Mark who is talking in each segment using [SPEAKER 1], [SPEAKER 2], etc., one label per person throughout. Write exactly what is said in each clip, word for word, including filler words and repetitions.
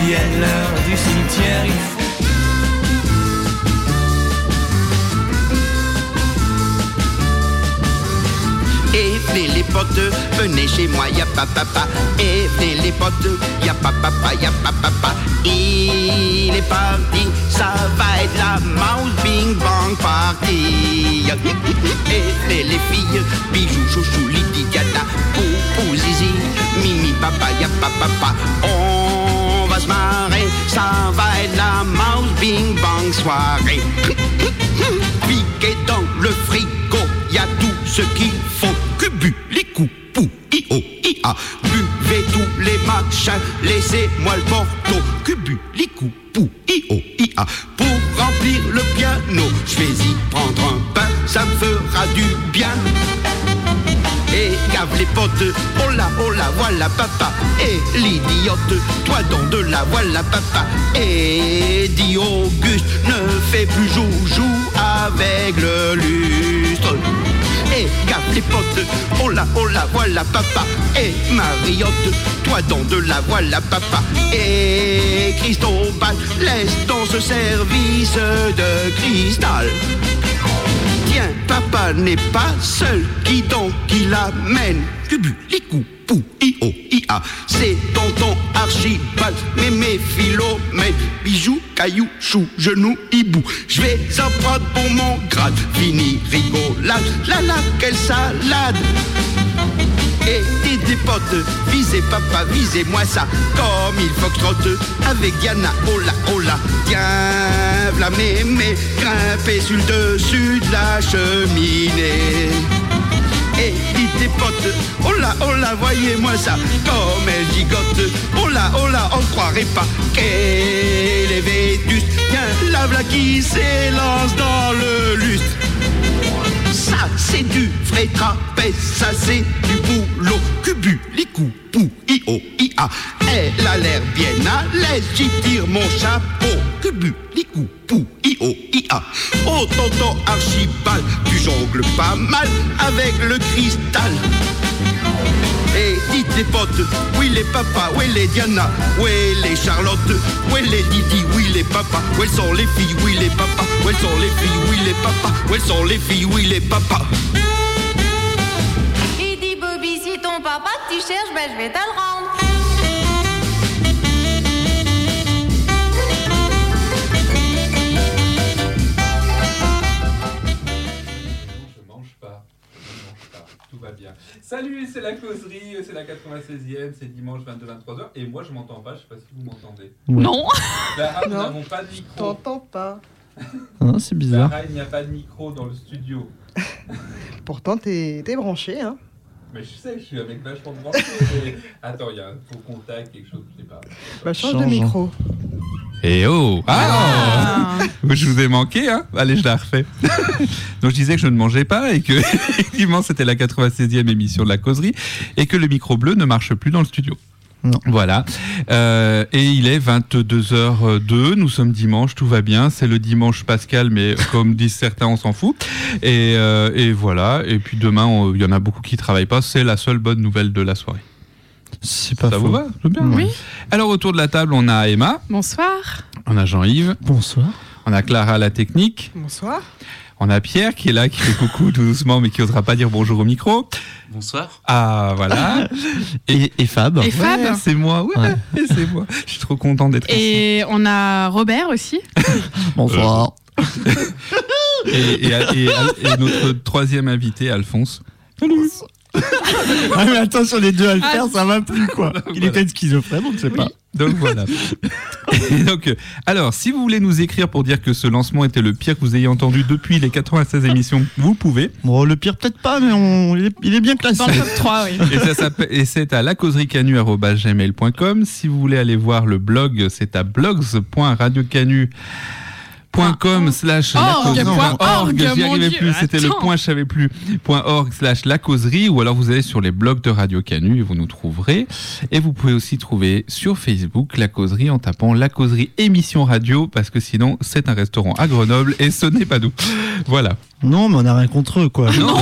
[SPEAKER 1] midi est l'heure du cimetière, il faut.
[SPEAKER 2] Et venez les potes, venez chez moi, y'a pas papa. Et venez les potes, y'a pas papa, y'a pas papa. Il est parti, ça va être la mouse bing bang party. Et venez les filles, bijoux, chouchou, Lydie, Diana, Poupou, Zizi, Mimi, papa, y'a pas papa. On va se marrer, ça va être la mouse bing bang soirée. Piqué dans le frigo, y'a tout ce qu'il faut. Cubu, les coups, pou, i-o, i-a. Buvez tous les machins, laissez-moi le porto. Cubu, les coups, pou, i-o, i-a. Pour remplir le piano, je vais y prendre un pain, ça me fera du bien. Et gave les potes, oh là, oh là, voilà papa. Et l'idiote, toi donc de la voilà papa. Et dit Auguste, ne fais plus joujou avec le lustre. Et gave les potes, oh là, oh là, voilà papa. Et Mariotte, toi donc de la voilà papa. Et Cristobal, laisse dans ce service de cristal. Tiens, papa n'est pas seul, qui donc il amène? Cubu, les coups, pou, i-o, i-a. C'est tonton Archibald, mémé Philomène, bijoux, cailloux, chou, genou, hibou. Je vais en prendre pour mon grade, fini rigolade, là là, quelle salade. Et dites des potes, visez papa, visez-moi ça, comme il faut que trotte, avec Diana, oh là, oh là. Tiens, v'là mémé, grimpez sur le dessus de la cheminée. Et dites des potes, oh là, oh là, voyez-moi ça, comme elle gigote, oh là, oh là, on ne croirait pas qu'elle est vétuste. Tiens, la v'là qui s'élance dans le lustre. Ça c'est du vrai trapèze, ça c'est du boulot. Cubu, les coups, pou, i-o, i-a. Elle a l'air bien à l'aise, j'y tire mon chapeau. Cubu, les coups, pou, i-o, i-a. Oh tonton Archibald, tu jongles pas mal avec le cristal. Et dites les potes, oui les papas, oui les Diana, oui les Charlotte, oui les Didi, oui les papas, où elles sont les filles, oui les papas, où elles sont les filles, oui les papas, où elles sont les filles, oui les papas.
[SPEAKER 3] Il dit Bobby, si ton papa tu cherches, ben je vais te le rendre.
[SPEAKER 4] Tout va bien. Salut, c'est la causerie, c'est la quatre-vingt-seizième, c'est dimanche vingt-deux à vingt-trois heures. Et moi, je m'entends pas, je sais pas si vous m'entendez.
[SPEAKER 5] Non.
[SPEAKER 4] Clara, nous n'avons pas de micro.
[SPEAKER 6] T'entends pas.
[SPEAKER 5] Non, c'est bizarre.
[SPEAKER 4] Clara, il n'y a pas de micro dans le studio.
[SPEAKER 6] Pourtant, t'es, t'es branché, hein.
[SPEAKER 4] Mais je sais, je suis avec vachement de branché. Mais... Attends, il y a un faux contact, quelque chose, je sais pas.
[SPEAKER 6] Bah, change,
[SPEAKER 5] Change.
[SPEAKER 6] de micro.
[SPEAKER 7] Et oh ah, ah Je vous ai manqué, hein. Allez, je la refais. Donc je disais que je ne mangeais pas et que effectivement c'était la quatre-vingt-seizième émission de la causerie et que le micro bleu ne marche plus dans le studio.
[SPEAKER 5] Non.
[SPEAKER 7] Voilà. Euh, et il est vingt-deux heures deux, nous sommes dimanche, tout va bien. C'est le dimanche pascal, mais comme disent certains, on s'en fout. Et, euh, et voilà. Et puis demain, il y en a beaucoup qui ne travaillent pas. C'est la seule bonne nouvelle de la soirée.
[SPEAKER 5] C'est pas
[SPEAKER 7] Ça
[SPEAKER 5] faux.
[SPEAKER 7] vous va? C'est bien.
[SPEAKER 5] Oui.
[SPEAKER 7] Alors autour de la table, on a Emma.
[SPEAKER 8] Bonsoir.
[SPEAKER 7] On a Jean-Yves.
[SPEAKER 5] Bonsoir.
[SPEAKER 7] On a Clara à la technique.
[SPEAKER 6] Bonsoir.
[SPEAKER 7] On a Pierre qui est là, qui fait coucou tout doucement, mais qui n'osera pas dire bonjour au micro.
[SPEAKER 1] Bonsoir.
[SPEAKER 7] Ah, voilà.
[SPEAKER 5] Et, et Fab.
[SPEAKER 8] Et Fab.
[SPEAKER 7] Ouais, c'est moi, ouais,
[SPEAKER 5] Ouais.
[SPEAKER 7] et c'est moi. Je suis trop content d'être ici.
[SPEAKER 8] Et on a Robert aussi.
[SPEAKER 5] Bonsoir.
[SPEAKER 7] Et, et, et, et notre troisième invité, Alphonse.
[SPEAKER 5] Salut. Ah mais attends, sur les deux à le faire, ça va plus quoi. Il
[SPEAKER 7] Voilà.
[SPEAKER 5] est peut-être schizophrène, on ne sait
[SPEAKER 8] Oui.
[SPEAKER 5] pas.
[SPEAKER 7] Donc voilà. Et donc, euh, alors, si vous voulez nous écrire pour dire que ce lancement était le pire que vous ayez entendu depuis les quatre-vingt-seize émissions, vous pouvez.
[SPEAKER 5] Bon, le pire peut-être pas, mais on, il, est, il est bien classé.
[SPEAKER 8] Dans le top trois, oui.
[SPEAKER 7] Et, ça s'appelle- et c'est à lacauserie-canu arobase gmail point com. Si vous voulez aller voir le blog, c'est à blogs point radiocanu point com slash la
[SPEAKER 8] Org,
[SPEAKER 7] causerie.
[SPEAKER 8] point org,
[SPEAKER 7] J'y
[SPEAKER 8] mon
[SPEAKER 7] arrivais
[SPEAKER 8] Dieu,
[SPEAKER 7] plus, c'était le
[SPEAKER 8] attends.
[SPEAKER 7] point, je savais plus. Point org slash la causerie, ou alors vous allez sur les blogs de Radio Canu et vous nous trouverez. Et vous pouvez aussi trouver sur Facebook la causerie en tapant la causerie émission radio, parce que sinon c'est un restaurant à Grenoble et ce n'est pas nous. Voilà.
[SPEAKER 5] Non, mais on n'a rien contre eux, quoi.
[SPEAKER 7] Non,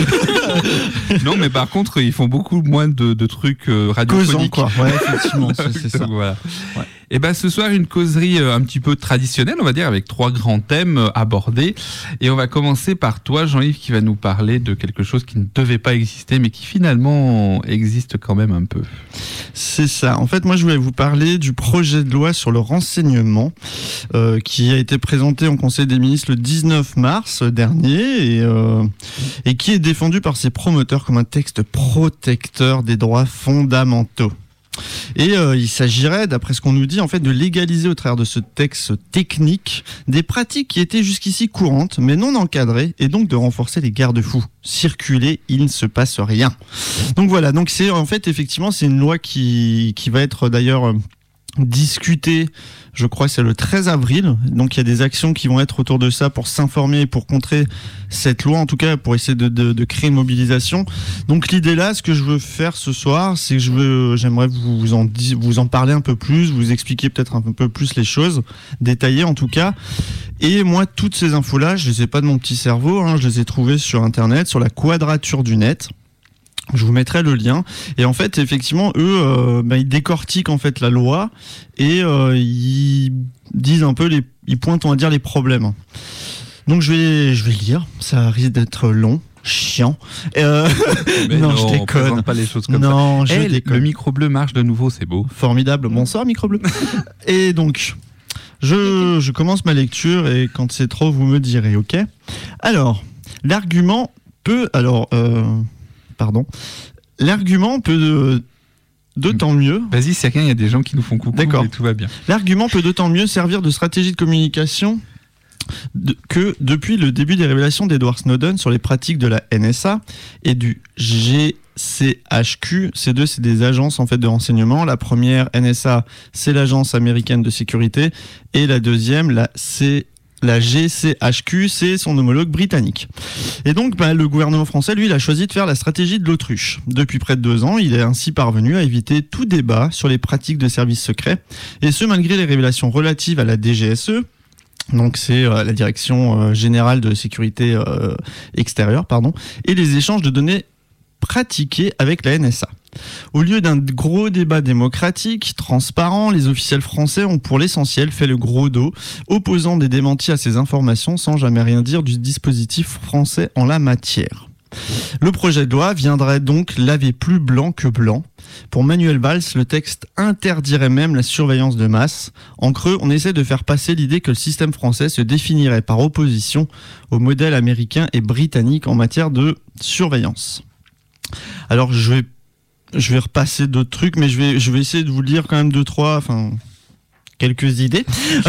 [SPEAKER 7] non, mais par contre, ils font beaucoup moins de, de trucs euh, radiophoniques.
[SPEAKER 5] Causant, quoi. Ouais, effectivement, c'est, c'est ça.
[SPEAKER 7] Donc, voilà.
[SPEAKER 5] Ouais.
[SPEAKER 7] Et ben ce soir, une causerie euh, un petit peu traditionnelle, on va dire, avec trois grands thèmes euh, abordés. Et on va commencer par toi, Jean-Yves, qui va nous parler de quelque chose qui ne devait pas exister, mais qui finalement existe quand même un peu.
[SPEAKER 5] C'est ça. En fait, moi, je voulais vous parler du projet de loi sur le renseignement euh, qui a été présenté en Conseil des ministres le dix-neuf mars dernier et, euh, et qui est défendu par ses promoteurs comme un texte protecteur des droits fondamentaux. Et euh, il s'agirait, d'après ce qu'on nous dit, en fait, de légaliser au travers de ce texte technique des pratiques qui étaient jusqu'ici courantes, mais non encadrées, et donc de renforcer les garde-fous. Circuler, il ne se passe rien. Donc voilà, donc c'est en fait effectivement c'est une loi qui qui va être d'ailleurs euh, discutée. Je crois que c'est le treize avril, donc il y a des actions qui vont être autour de ça pour s'informer, pour contrer cette loi, en tout cas pour essayer de, de, de créer une mobilisation. Donc l'idée là, ce que je veux faire ce soir, c'est que je veux, j'aimerais vous en, vous en parler un peu plus, vous expliquer peut-être un peu plus les choses, détailler en tout cas. Et moi, toutes ces infos-là, je les ai pas de mon petit cerveau, hein, je les ai trouvées sur Internet, sur la Quadrature du Net. Je vous mettrai le lien. Et en fait, effectivement, eux, euh, bah, ils décortiquent en fait la loi et euh, ils disent un peu les, ils pointent, on va dire, les problèmes. Donc je vais, je vais lire. Ça risque d'être long, chiant. Euh... non,
[SPEAKER 7] non,
[SPEAKER 5] je
[SPEAKER 7] on
[SPEAKER 5] déconne.
[SPEAKER 7] présente pas les choses comme
[SPEAKER 5] non,
[SPEAKER 7] ça.
[SPEAKER 5] je
[SPEAKER 7] hey,
[SPEAKER 5] déconne.
[SPEAKER 7] Le micro bleu marche de nouveau, c'est beau.
[SPEAKER 5] Formidable. Bonsoir, micro bleu. Et donc, je, je commence ma lecture et quand c'est trop, vous me direz, ok ? Alors, l'argument peut, alors. Euh... Pardon. L'argument peut de, d'autant mieux.
[SPEAKER 7] Vas-y, c'est rien, il y a des gens qui nous font coucou.
[SPEAKER 5] D'accord.
[SPEAKER 7] Et tout va bien.
[SPEAKER 5] L'argument peut d'autant mieux servir de stratégie de communication de, que depuis le début des révélations d'Edward Snowden sur les pratiques de la N S A et du G C H Q. Ces deux, c'est des agences en fait de renseignement. La première, N S A, c'est l'agence américaine de sécurité, et la deuxième, la C. La G C H Q, c'est son homologue britannique. Et donc, bah, le gouvernement français, lui, il a choisi de faire la stratégie de l'autruche. Depuis près de deux ans, il est ainsi parvenu à éviter tout débat sur les pratiques de services secrets, et ce, malgré les révélations relatives à la D G S E, donc c'est euh, la Direction euh, Générale de Sécurité euh, Extérieure, pardon, et les échanges de données pratiqués avec la N S A. Au lieu d'un gros débat démocratique, transparent, les officiels français ont pour l'essentiel fait le gros dos, opposant des démentis à ces informations sans jamais rien dire du dispositif français en la matière. Le projet de loi viendrait donc laver plus blanc que blanc. Pour Manuel Valls, le texte interdirait même la surveillance de masse. En creux, on essaie de faire passer l'idée que le système français se définirait par opposition au modèle américain et britannique en matière de surveillance. Alors je vais Je vais repasser d'autres trucs, mais je vais, je vais essayer de vous lire quand même deux, trois, enfin, quelques idées.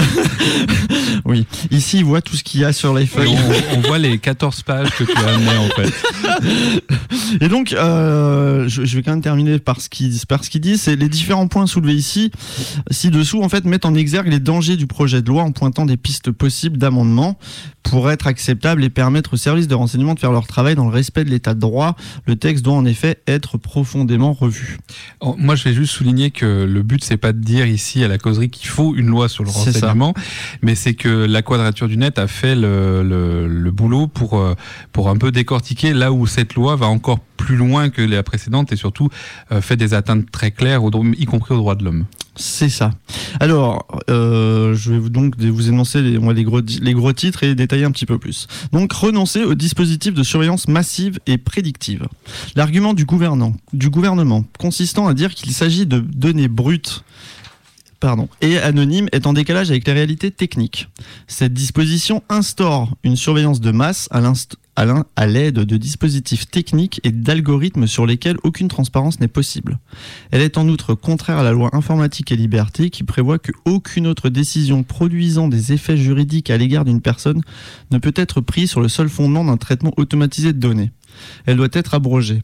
[SPEAKER 5] Oui. Ici, il voit tout ce qu'il y a sur les feuilles.
[SPEAKER 7] On, on voit les quatorze pages que tu as amenées, en fait.
[SPEAKER 5] Et donc, euh, je, je vais quand même terminer par ce qu'il, par ce qu'il dit. C'est les différents points soulevés ici, ci-dessous, en fait, mettent en exergue les dangers du projet de loi en pointant des pistes possibles d'amendement pour être acceptable et permettre aux services de renseignement de faire leur travail dans le respect de l'état de droit. Le texte doit en effet être profondément revu.
[SPEAKER 7] Oh, moi, je vais juste souligner que le but, c'est pas de dire ici à la causerie qu'il faut une loi sur le
[SPEAKER 5] C'est
[SPEAKER 7] renseignement, mais c'est que la Quadrature du Net a fait le, le, le boulot pour, pour un peu décortiquer là où cette loi va encore plus loin que la précédente et surtout euh, fait des atteintes très claires, au, y compris aux droits de l'homme.
[SPEAKER 5] C'est ça. Alors, euh, je vais donc vous énoncer les, moi, les, gros, les gros titres et détailler un petit peu plus. Donc, renoncer au dispositif de surveillance massive et prédictive. L'argument du gouvernement, du gouvernement consistant à dire qu'il s'agit de données brutes Pardon, et anonyme est en décalage avec les réalités techniques. Cette disposition instaure une surveillance de masse à, à, à l'aide de dispositifs techniques et d'algorithmes sur lesquels aucune transparence n'est possible. Elle est en outre contraire à la loi informatique et liberté qui prévoit qu'aucune autre décision produisant des effets juridiques à l'égard d'une personne ne peut être prise sur le seul fondement d'un traitement automatisé de données. Elle doit être abrogée.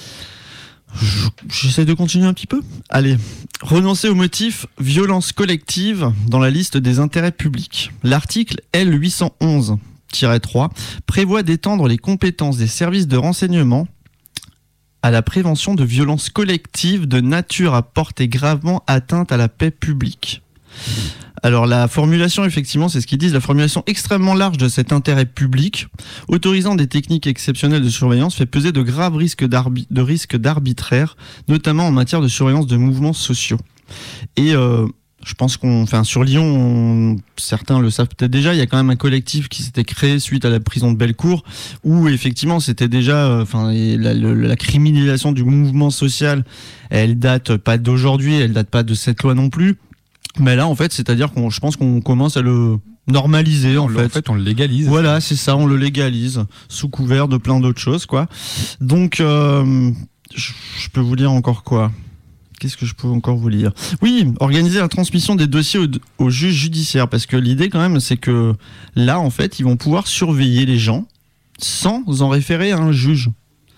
[SPEAKER 5] J'essaie de continuer un petit peu. Allez, renoncer au motif violence collective dans la liste des intérêts publics. L'article L huit cent onze tiret trois prévoit d'étendre les compétences des services de renseignement à la prévention de violences collectives de nature à porter gravement atteinte à la paix publique. Alors la formulation, effectivement, c'est ce qu'ils disent, la formulation extrêmement large de cet intérêt public, autorisant des techniques exceptionnelles de surveillance, fait peser de graves risques d'arbi- de risques d'arbitraire, notamment en matière de surveillance de mouvements sociaux. Et euh, je pense qu'on, enfin, sur Lyon, on, certains le savent peut-être déjà, il y a quand même un collectif qui s'était créé suite à la prison de Bellecour, où effectivement c'était déjà, enfin, euh, la, la, la criminalisation du mouvement social, elle date pas d'aujourd'hui, elle date pas de cette loi non plus, mais là en fait, c'est-à-dire qu'on, je pense qu'on commence à le normaliser en
[SPEAKER 7] on,
[SPEAKER 5] fait.
[SPEAKER 7] En fait, on le légalise.
[SPEAKER 5] Voilà, c'est ça, on le légalise sous couvert de plein d'autres choses, quoi. Donc, euh, je, je peux vous lire encore quoi? Qu'est-ce que je peux encore vous lire? Oui, organiser la transmission des dossiers au, au juge judiciaire, parce que l'idée quand même, c'est que là, en fait, ils vont pouvoir surveiller les gens sans en référer à un juge.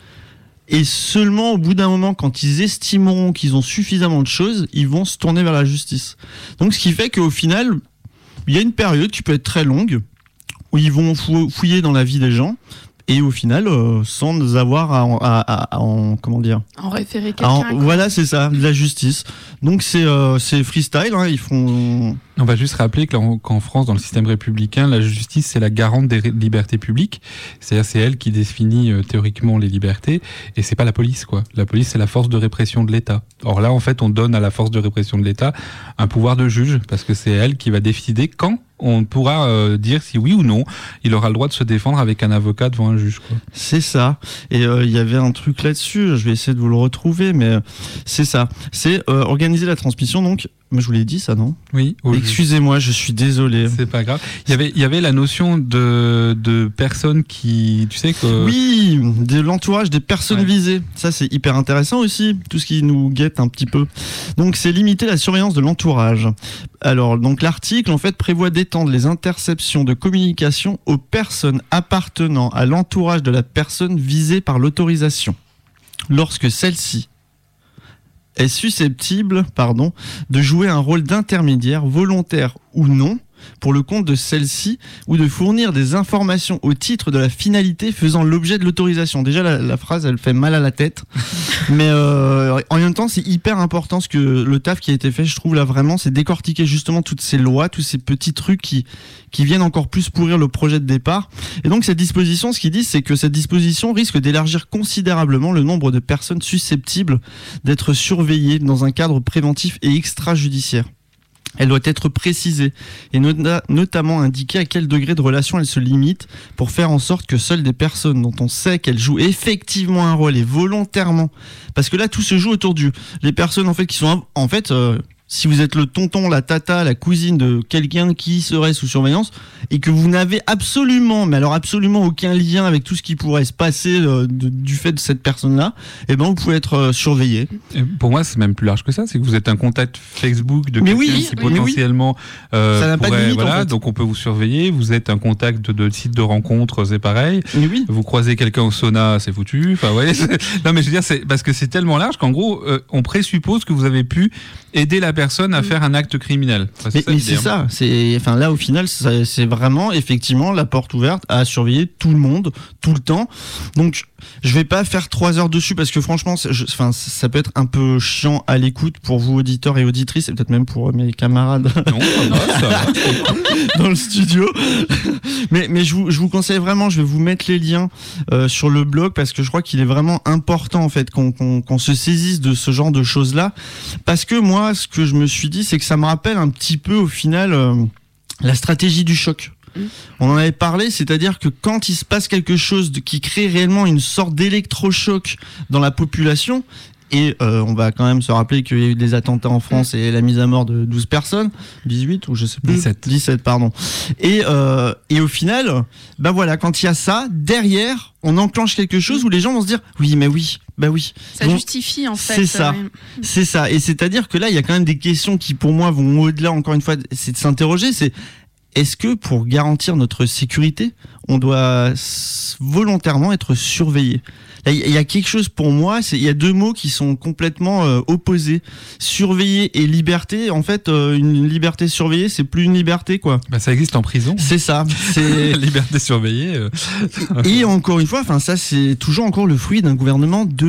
[SPEAKER 5] Et seulement au bout d'un moment, quand ils estimeront qu'ils ont suffisamment de choses, ils vont se tourner vers la justice. Donc, ce qui fait qu'au final, il y a une période qui peut être très longue, où ils vont fouiller dans la vie des gens, et au final, euh, sans avoir à, à, à, à en, comment dire,
[SPEAKER 8] En référer quelqu'un.
[SPEAKER 5] en,
[SPEAKER 8] quoi.
[SPEAKER 5] voilà, c'est ça, de la justice. Donc c'est euh, c'est freestyle, hein, ils font.
[SPEAKER 7] On va juste rappeler que là, qu'en France, dans le système républicain, la justice, c'est la garante des ré- libertés publiques. C'est-à-dire, c'est elle qui définit euh, théoriquement les libertés, et c'est pas la police, quoi. La police, c'est la force de répression de l'État. Or là, en fait, on donne à la force de répression de l'État un pouvoir de juge, parce que c'est elle qui va décider quand on pourra euh, dire si oui ou non il aura le droit de se défendre avec un avocat devant un juge, quoi.
[SPEAKER 5] C'est ça. Et il euh, y avait un truc là-dessus, je vais essayer de vous le retrouver, mais euh, c'est ça. C'est euh, organiser la transmission, donc, mais je vous l'ai dit ça, non?
[SPEAKER 7] Oui. au juge.
[SPEAKER 5] Excusez-moi, je suis désolé.
[SPEAKER 7] C'est pas grave. Il y avait, il y avait la notion de, de personnes qui, tu sais que...
[SPEAKER 5] Oui, de l'entourage des personnes
[SPEAKER 7] Ouais.
[SPEAKER 5] visées. Ça, c'est hyper intéressant aussi, tout ce qui nous guette un petit peu. Donc, c'est limiter la surveillance de l'entourage. Alors, donc l'article, en fait, prévoit d'étendre les interceptions de communication aux personnes appartenant à l'entourage de la personne visée par l'autorisation, lorsque celle-ci est susceptible, pardon, de jouer un rôle d'intermédiaire, volontaire ou non, pour le compte de celle-ci, ou de fournir des informations au titre de la finalité faisant l'objet de l'autorisation. Déjà, la, la phrase, elle fait mal à la tête. Mais euh, en même temps, c'est hyper important, ce que le taf qui a été fait, je trouve, là, vraiment, c'est décortiquer justement toutes ces lois, tous ces petits trucs qui, qui viennent encore plus pourrir le projet de départ. Et donc, cette disposition, ce qu'ils disent, c'est que cette disposition risque d'élargir considérablement le nombre de personnes susceptibles d'être surveillées dans un cadre préventif et extrajudiciaire. Elle doit être précisée et nota- notamment indiquer à quel degré de relation elle se limite pour faire en sorte que seules des personnes dont on sait qu'elles jouent effectivement un rôle et volontairement, parce que là tout se joue autour du, les personnes en fait qui sont en fait euh, si vous êtes le tonton, la tata, la cousine de quelqu'un qui serait sous surveillance et que vous n'avez absolument, mais alors absolument aucun lien avec tout ce qui pourrait se passer euh, de, du fait de cette personne-là, eh ben vous pouvez être euh, surveillé.
[SPEAKER 7] Et pour moi, c'est même plus large que ça. C'est que vous êtes un contact Facebook de
[SPEAKER 5] Mais
[SPEAKER 7] quelqu'un
[SPEAKER 5] oui,
[SPEAKER 7] qui
[SPEAKER 5] oui, oui.
[SPEAKER 7] potentiellement euh,
[SPEAKER 5] Ça n'a pas de
[SPEAKER 7] pourrait,
[SPEAKER 5] limite, en
[SPEAKER 7] voilà,
[SPEAKER 5] fait.
[SPEAKER 7] donc on peut vous surveiller. Vous êtes un contact de, de site de rencontre, c'est pareil.
[SPEAKER 5] Mais oui.
[SPEAKER 7] Vous croisez quelqu'un au sauna, c'est foutu. Enfin, ouais, c'est- non, mais je veux dire, c'est parce que c'est tellement large qu'en gros, euh, on présuppose que vous avez pu aider la personne à faire un acte criminel. Enfin,
[SPEAKER 5] Mais, mais
[SPEAKER 7] l'idée,
[SPEAKER 5] c'est
[SPEAKER 7] hein.
[SPEAKER 5] ça, c'est, enfin là au final, ça- c'est vraiment effectivement la porte ouverte à surveiller tout le monde, tout le temps. Donc je vais pas faire trois heures dessus parce que franchement, c'est- je- enfin ça peut être un peu chiant à l'écoute pour vous auditeurs et auditrices et peut-être même pour mes camarades
[SPEAKER 7] Non, ça va, ça va.
[SPEAKER 5] dans le studio. Mais, mais je, vous, je vous conseille vraiment, je vais vous mettre les liens euh, sur le blog parce que je crois qu'il est vraiment important en fait qu'on, qu'on, qu'on se saisisse de ce genre de choses-là. Parce que moi, ce que je me suis dit, c'est que ça me rappelle un petit peu au final euh, la stratégie du choc. On en avait parlé, c'est-à-dire que quand il se passe quelque chose de, qui crée réellement une sorte d'électrochoc dans la population, et euh, on va quand même se rappeler qu'il y a eu des attentats en France et la mise à mort de douze personnes, dix-huit ou je sais plus,
[SPEAKER 7] dix-sept.
[SPEAKER 5] dix-sept pardon. Et euh, et au final, ben voilà, quand il y a ça, derrière, on enclenche quelque chose où les gens vont se dire oui, mais oui, bah oui.
[SPEAKER 8] Ça
[SPEAKER 5] Donc,
[SPEAKER 8] justifie en fait.
[SPEAKER 5] c'est ça.
[SPEAKER 8] euh,
[SPEAKER 5] c'est ça. Et c'est-à-dire que là, il y a quand même des questions qui, pour moi, vont au-delà, encore une fois, c'est de s'interroger, c'est est-ce que pour garantir notre sécurité, on doit s- volontairement être surveillé ? Là, il y a quelque chose pour moi, c'est il y a deux mots qui sont complètement euh, opposés. Surveiller et liberté. En fait, euh, une liberté surveillée, c'est plus une liberté, quoi.
[SPEAKER 7] Bah, ça existe en prison.
[SPEAKER 5] C'est ça. C'est
[SPEAKER 7] Liberté surveillée. euh.
[SPEAKER 5] et encore une fois, enfin ça, c'est toujours encore le fruit d'un gouvernement de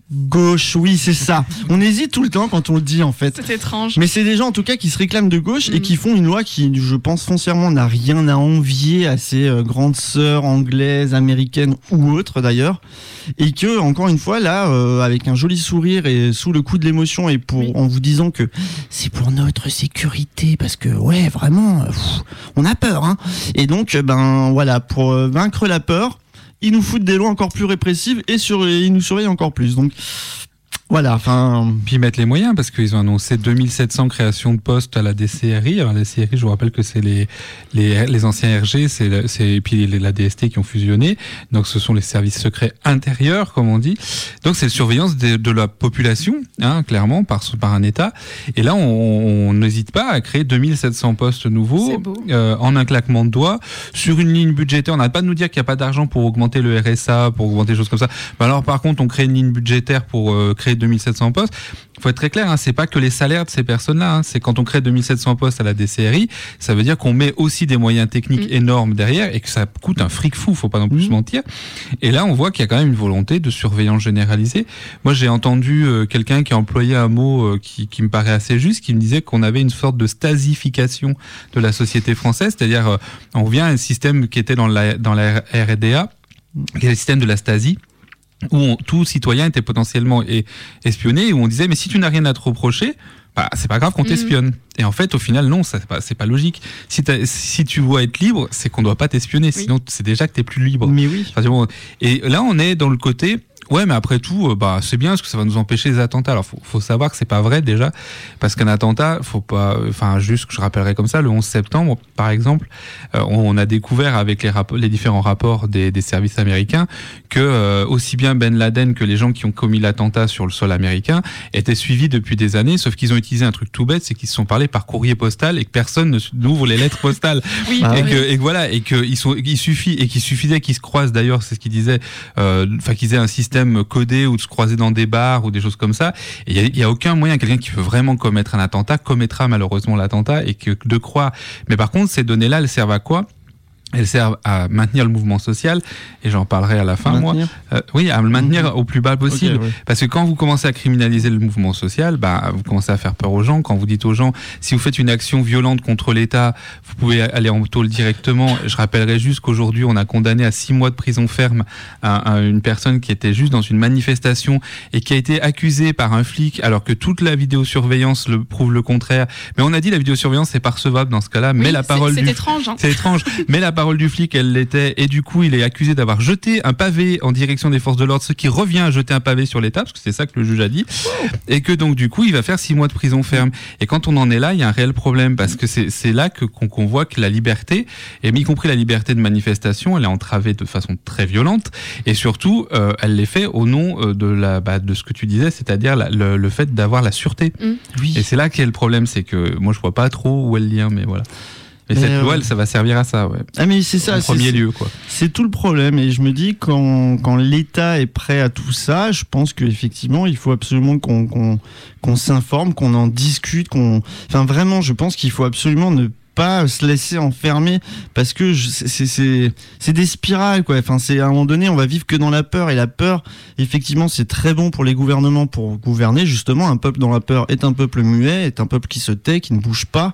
[SPEAKER 5] Gauche, oui, c'est ça. On hésite tout le temps quand on le dit, en fait.
[SPEAKER 8] C'est étrange.
[SPEAKER 5] Mais c'est des gens, en tout cas, qui se réclament de gauche
[SPEAKER 8] Mm.
[SPEAKER 5] et qui font une loi qui, je pense, foncièrement n'a rien à envier à ces euh, grandes sœurs anglaises, américaines ou autres, d'ailleurs. Et que, encore une fois, là, euh, avec un joli sourire et sous le coup de l'émotion et pour,
[SPEAKER 8] Oui.
[SPEAKER 5] en vous disant que c'est pour notre sécurité, parce que, ouais, vraiment, euh, pff, on a peur, hein. Et donc, euh, ben, voilà, pour euh, vaincre la peur, ils nous foutent des lois encore plus répressives et sur, et ils nous surveillent encore plus. Donc, voilà, enfin.
[SPEAKER 7] Puis ils mettent les moyens parce qu'ils ont annoncé deux mille sept cents créations de postes à la D C R I. Alors la D C R I, je vous rappelle que c'est les les, les anciens R G, c'est c'est et puis les, la D S T qui ont fusionné. Donc ce sont les services secrets intérieurs, comme on dit. Donc c'est la surveillance de, de la population, hein, clairement par par un État. Et là, on n'hésite pas à créer deux mille sept cents postes nouveaux euh, en un claquement de doigts sur une ligne budgétaire. On n'arrête pas de nous dire qu'il n'y a pas d'argent pour augmenter le R S A, pour augmenter des choses comme ça. Mais alors par contre, on crée une ligne budgétaire pour euh, créer deux mille sept cents postes. Il faut être très clair, hein, c'est pas que les salaires de ces personnes-là. Hein, c'est quand on crée deux mille sept cents postes à la D C R I, ça veut dire qu'on met aussi des moyens techniques mmh. énormes derrière et que ça coûte un fric fou. Faut pas non plus mmh. se mentir. Et là, on voit qu'il y a quand même une volonté de surveillance généralisée. Moi, j'ai entendu euh, quelqu'un qui a employé un mot euh, qui, qui me paraît assez juste, qui me disait qu'on avait une sorte de stasification de la société française, c'est-à-dire euh, on revient à un système qui était dans la dans la R D A, qui est le système de la Stasi, où on, tout citoyen était potentiellement espionné, et où on disait mais si tu n'as rien à te reprocher, bah, c'est pas grave qu'on t'espionne. Mmh. Et en fait, au final, non, ça, c'est pas, c'est pas logique. Si, si tu dois être libre, c'est qu'on doit pas t'espionner, oui. Sinon c'est déjà que t'es plus libre.
[SPEAKER 5] Mais oui.
[SPEAKER 7] Enfin, bon. Et là, on est dans le côté. Ouais, mais après tout, bah c'est bien parce que ça va nous empêcher les attentats. Alors faut, faut savoir que c'est pas vrai déjà, parce qu'un attentat, faut pas, enfin juste que je rappellerai comme ça, le onze septembre par exemple, euh, on a découvert avec les rapports, les différents rapports des, des services américains que euh, aussi bien Ben Laden que les gens qui ont commis l'attentat sur le sol américain étaient suivis depuis des années, sauf qu'ils ont utilisé un truc tout bête, c'est qu'ils se sont parlé par courrier postal et que personne n'ouvre les lettres postales. Oui, et, oui. que, et que voilà, et que ils sont, il suffit et qu'il suffisait qu'ils se croisent. D'ailleurs, c'est ce qu'il disait, enfin euh, qu'ils aient un système codé ou de se croiser dans des bars ou des choses comme ça. Et il y, y a aucun moyen, quelqu'un qui veut vraiment commettre un attentat commettra malheureusement l'attentat, et que de croire. Mais par contre, ces données-là, elles servent à quoi ? Elles servent à maintenir le mouvement social, et j'en parlerai à la fin, maintenir. moi. Euh, oui, à le maintenir mmh. au plus bas possible. Okay, oui. Parce que quand vous commencez à criminaliser le mouvement social, bah, vous commencez à faire peur aux gens. Quand vous dites aux gens, si vous faites une action violente contre l'État, vous pouvez aller en tôle directement. Je rappellerai juste qu'aujourd'hui, on a condamné à six mois de prison ferme à, à une personne qui était juste dans une manifestation et qui a été accusée par un flic, alors que toute la vidéosurveillance le prouve le contraire. Mais on a dit la vidéosurveillance, c'est pas recevable dans ce cas-là. Oui, mais la parole
[SPEAKER 8] c'est
[SPEAKER 7] du...
[SPEAKER 8] étrange. Hein.
[SPEAKER 7] C'est étrange. Mais la parole du flic, elle l'était, et du coup il est accusé d'avoir jeté un pavé en direction des forces de l'ordre, ce qui revient à jeter un pavé sur l'État, parce que c'est ça que le juge a dit, et que donc du coup il va faire six mois de prison ferme. Et quand on en est là, il y a un réel problème, parce que c'est, c'est là que, qu'on, qu'on voit que la liberté, et y compris la liberté de manifestation, elle est entravée de façon très violente, et surtout euh, elle l'est fait au nom de, la, bah, de ce que tu disais, c'est-à-dire la, le, le fait d'avoir la sûreté. Mmh. Oui. Et c'est là qu'est le problème, c'est que moi je vois pas trop où est le lien, mais voilà. Et mais cette euh... loi, ça va servir à ça, ouais.
[SPEAKER 5] Ah mais c'est ça.
[SPEAKER 7] En premier
[SPEAKER 5] c'est,
[SPEAKER 7] lieu, quoi.
[SPEAKER 5] C'est tout le problème. Et je me dis quand quand l'État est prêt à tout ça, je pense qu'effectivement, il faut absolument qu'on qu'on qu'on s'informe, qu'on en discute, qu'on. Enfin vraiment, je pense qu'il faut absolument ne pas se laisser enfermer, parce que je, c'est c'est c'est des spirales, quoi. Enfin c'est à un moment donné, on va vivre que dans la peur, et la peur, effectivement, c'est très bon pour les gouvernements pour gouverner. Justement, un peuple dans la peur est un peuple muet, est un peuple qui se tait, qui ne bouge pas.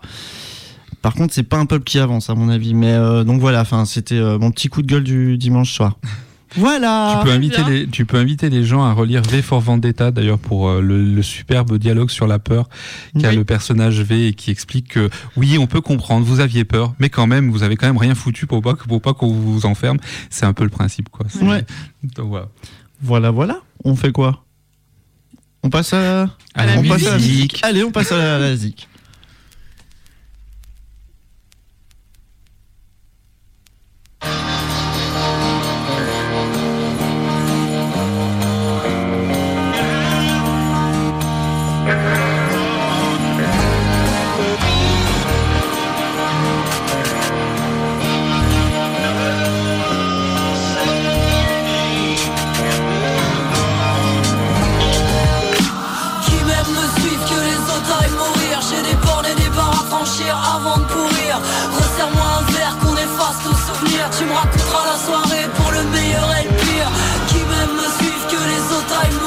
[SPEAKER 5] Par contre, c'est pas un peuple qui avance, à mon avis. Mais euh, donc voilà, enfin, c'était euh, mon petit coup de gueule du dimanche soir. Voilà.
[SPEAKER 7] Tu peux inviter les, tu peux inviter les gens à relire V for Vendetta, d'ailleurs, pour euh, le, le superbe dialogue sur la peur qu'a oui. le personnage V, et qui explique que oui, on peut comprendre, vous aviez peur, mais quand même, vous avez quand même rien foutu pour pas pour pas qu'on vous enferme. C'est un peu le principe, quoi. C'est,
[SPEAKER 5] ouais.
[SPEAKER 7] Donc, voilà.
[SPEAKER 5] Voilà, voilà. On fait quoi ? On passe à,
[SPEAKER 7] à la
[SPEAKER 5] on
[SPEAKER 7] musique.
[SPEAKER 5] Passe à la musique. Allez, on passe à la, à la musique.
[SPEAKER 9] Avant de pourrir, resserre-moi un verre qu'on efface nos souvenirs. Tu me raconteras la soirée pour le meilleur et le pire. Qui m'aime me suivre, que les autres aillent mourir.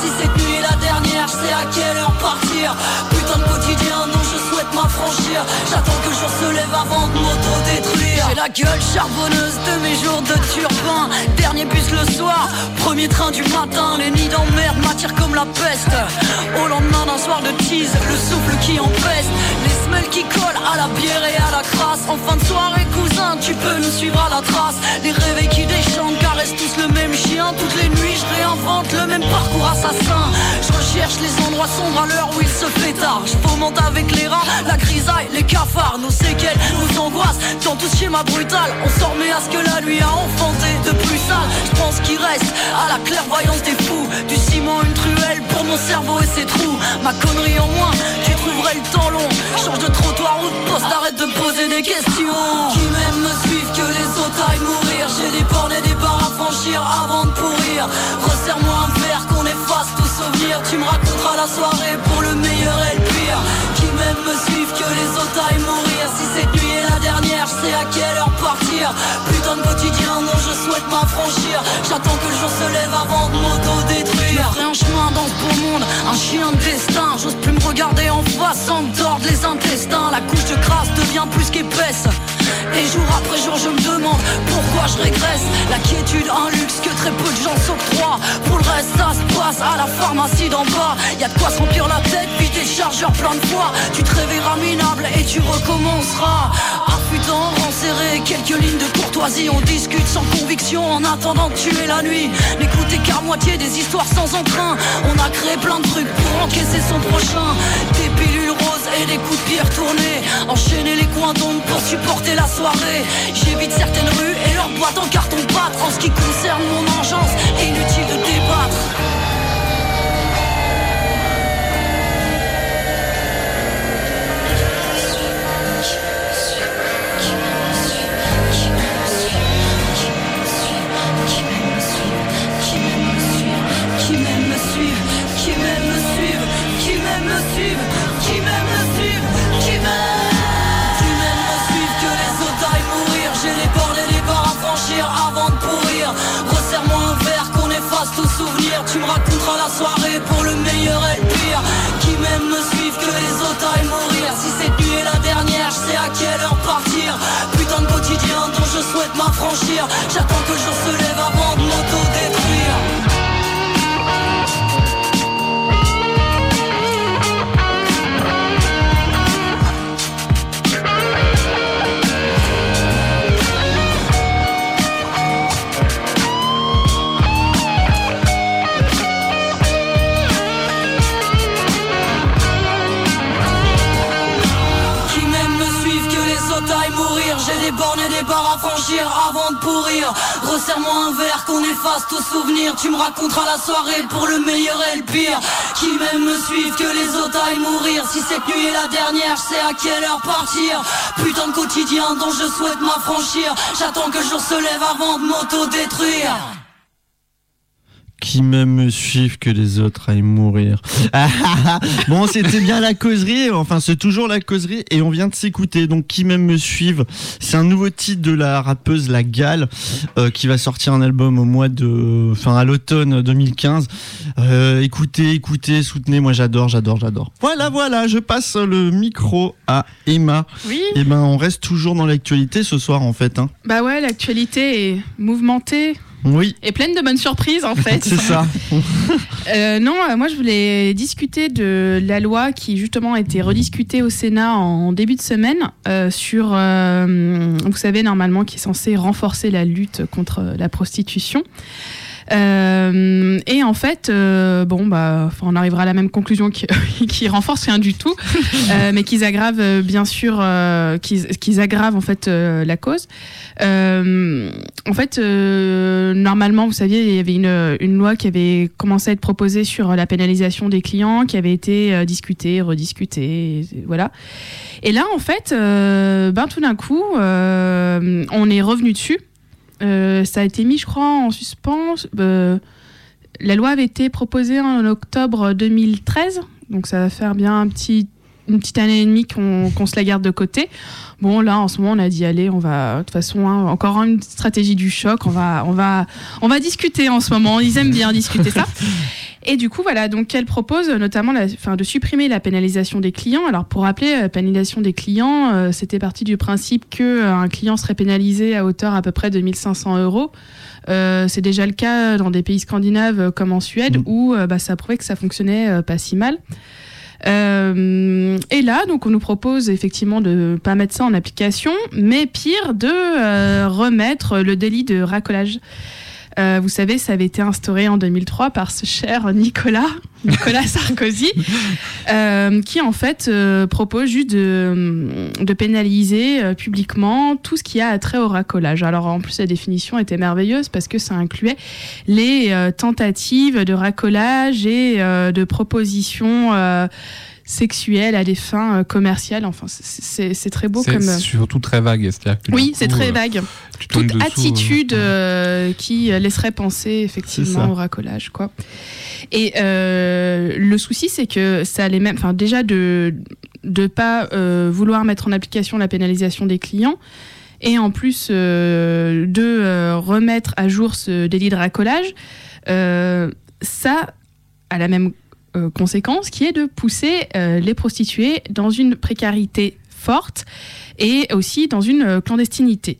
[SPEAKER 9] Si cette nuit est la dernière, je sais à quelle heure partir. Putain de quotidien dont je souhaite m'affranchir. J'attends que le jour se lève avant de m'auto-détruire. J'ai la gueule charbonneuse de mes jours de turbin. Dernier bus le soir, premier train du matin. Les nids d'emmerde m'attirent comme la peste. Au lendemain d'un soir de tease, le souffle qui empeste. Les semelles qui collent à la bière et à la crasse. En fin de soirée cousin, tu peux nous suivre à la trace. Les réveils qui déchantent caressent tous le même chien. Toutes les nuits je réinvente le même parcours assassin. Je recherche les endroits sombres à l'heure où il se fait tard. Je fomente avec les rats, la grisaille, les cafards. Nos séquelles, nos angoisses, dans tout ce schéma brutal. On s'en remet à ce que la nuit a enfanté de plus sale. Je pense qu'il reste à la clairvoyance des fous. Du ciment, une truelle pour mon cerveau et ses trous. Ma connerie en moins, tu trouverais le temps long. Change de trottoir ou de poste, arrête de me poser des questions. Qui m'aime me suivent, que les autres aillent mourir. J'ai des bornes et des barres à franchir avant de pourrir. Resserre-moi un verre qu'on efface tout souvenir. Tu me raconteras la soirée pour le meilleur et le pire. Qui m'aime me suivent, que les autres aillent mourir. Si cette nuit est la dernière, je sais à quelle heure partir. Putain de quotidien dont je souhaite m'affranchir. J'attends que le jour se lève avant de m'auto-détruire. Je ferai un chemin dans ce beau monde, un chien de destin. J'ose plus me regarder en face sans me tordre les intestins. La couche de crasse devient plus qu'épaisse. Et jour après jour je me demande pourquoi je régresse. La quiétude, un luxe que très peu de gens s'octroient. Pour le reste ça se passe à la pharmacie d'en bas. Y'a de quoi se remplir la tête, vider le chargeur plein de fois. Tu te réveilleras minable et tu recommenceras. Affûtant, rang serré, quelques lignes de courtoisie. On discute sans conviction en attendant de tuer la nuit. N'écoutez qu'à moitié des histoires sans entrain. On a créé plein de trucs pour encaisser son prochain. Des pilules roses et des coups de pied retournés. Enchaîner les coins d'ombre pour supporter la soirée. J'évite certaines rues et leurs boîtes en carton-pâte. En ce qui concerne mon engeance, inutile de débattre. Tu me raconteras la soirée pour le meilleur et le pire. Qui m'aime me suivent, que les autres aillent mourir. Si cette nuit est la dernière, je sais à quelle heure partir. Putain de quotidien dont je souhaite m'affranchir. J'attends que le jour se lève avant de m'auto-détruire. J'ai des bornes et des barres à franchir avant de pourrir. Resserre-moi un verre qu'on efface tout souvenir. Tu me raconteras la soirée pour le meilleur et le pire. Qui m'aime me suivent, que les autres aillent mourir. Si cette nuit est la dernière, je sais à quelle heure partir. Putain de quotidien dont je souhaite m'affranchir. J'attends que le jour se lève avant de m'auto-détruire.
[SPEAKER 5] Qui m'aime me suivent, que les autres aillent mourir. Bon, c'était bien la causerie, enfin c'est toujours la causerie et on vient de s'écouter. Donc Qui m'aime me suivent, c'est un nouveau titre de la rappeuse La Gale euh, qui va sortir un album au mois de, enfin à l'automne deux mille quinze. Euh, écoutez, écoutez, soutenez, moi j'adore, j'adore, j'adore. Voilà, voilà, je passe le micro à Emma.
[SPEAKER 8] Oui.
[SPEAKER 5] Et ben on reste toujours dans l'actualité ce soir en fait. Hein.
[SPEAKER 8] Bah ouais, l'actualité est mouvementée.
[SPEAKER 5] Oui.
[SPEAKER 8] Et pleine de bonnes surprises en fait.
[SPEAKER 5] C'est ça.
[SPEAKER 8] euh, non, euh, moi je voulais discuter de la loi qui justement a été rediscutée au Sénat en début de semaine euh, sur, euh, vous savez normalement qui est censé renforcer la lutte contre la prostitution. Euh, et en fait, euh, bon bah, on arrivera à la même conclusion qui, qui renforce rien du tout, euh, mais qu'ils aggravent euh, bien sûr, euh, qu'ils, qu'ils aggravent en fait euh, la cause. Euh, en fait, euh, normalement, vous saviez, il y avait une, une loi qui avait commencé à être proposée sur la pénalisation des clients, qui avait été euh, discutée, rediscutée, et, voilà. Et là, en fait, euh, ben tout d'un coup, euh, on est revenu dessus. Euh, ça a été mis, je crois, en suspens. Euh, la loi avait été proposée en octobre deux mille treize, donc ça va faire bien un petit, une petite année et demie qu'on, qu'on se la garde de côté. Bon, là, en ce moment, on a dit, allez, on va, de toute façon, hein, encore une stratégie du choc, on va, on va, on va discuter en ce moment. Ils aiment bien discuter ça. Et du coup, voilà, donc elle propose notamment la, enfin, de supprimer la pénalisation des clients. Alors, pour rappeler, la pénalisation des clients, euh, c'était parti du principe qu'un euh, client serait pénalisé à hauteur à peu près de mille cinq cents euros. Euh, c'est déjà le cas dans des pays scandinaves euh, comme en Suède, mmh. où euh, bah, ça a prouvé que ça fonctionnait euh, pas si mal. Euh, et là, donc, on nous propose effectivement de ne pas mettre ça en application, mais pire, de euh, remettre le délit de racolage. Euh, vous savez, ça avait été instauré en deux mille trois par ce cher Nicolas, Nicolas Sarkozy, euh, qui en fait euh, propose juste de, de pénaliser euh, publiquement tout ce qui a trait au racolage. Alors en plus, la définition était merveilleuse parce que ça incluait les euh, tentatives de racolage et euh, de propositions euh, sexuelles à des fins euh, commerciales. Enfin, c'est, c'est, c'est très beau
[SPEAKER 7] c'est,
[SPEAKER 8] comme...
[SPEAKER 7] C'est surtout très vague. C'est-à-dire que
[SPEAKER 8] oui,
[SPEAKER 7] coup,
[SPEAKER 8] c'est très
[SPEAKER 7] euh,
[SPEAKER 8] vague. Toute dessous, attitude euh, qui laisserait penser effectivement au racolage, quoi. Et euh, le souci, c'est que ça allait même... Enfin, déjà, de ne pas euh, vouloir mettre en application la pénalisation des clients et en plus euh, de euh, remettre à jour ce délit de racolage, euh, ça a la même Euh, conséquence qui est de pousser euh, les prostituées dans une précarité forte et aussi dans une euh, clandestinité.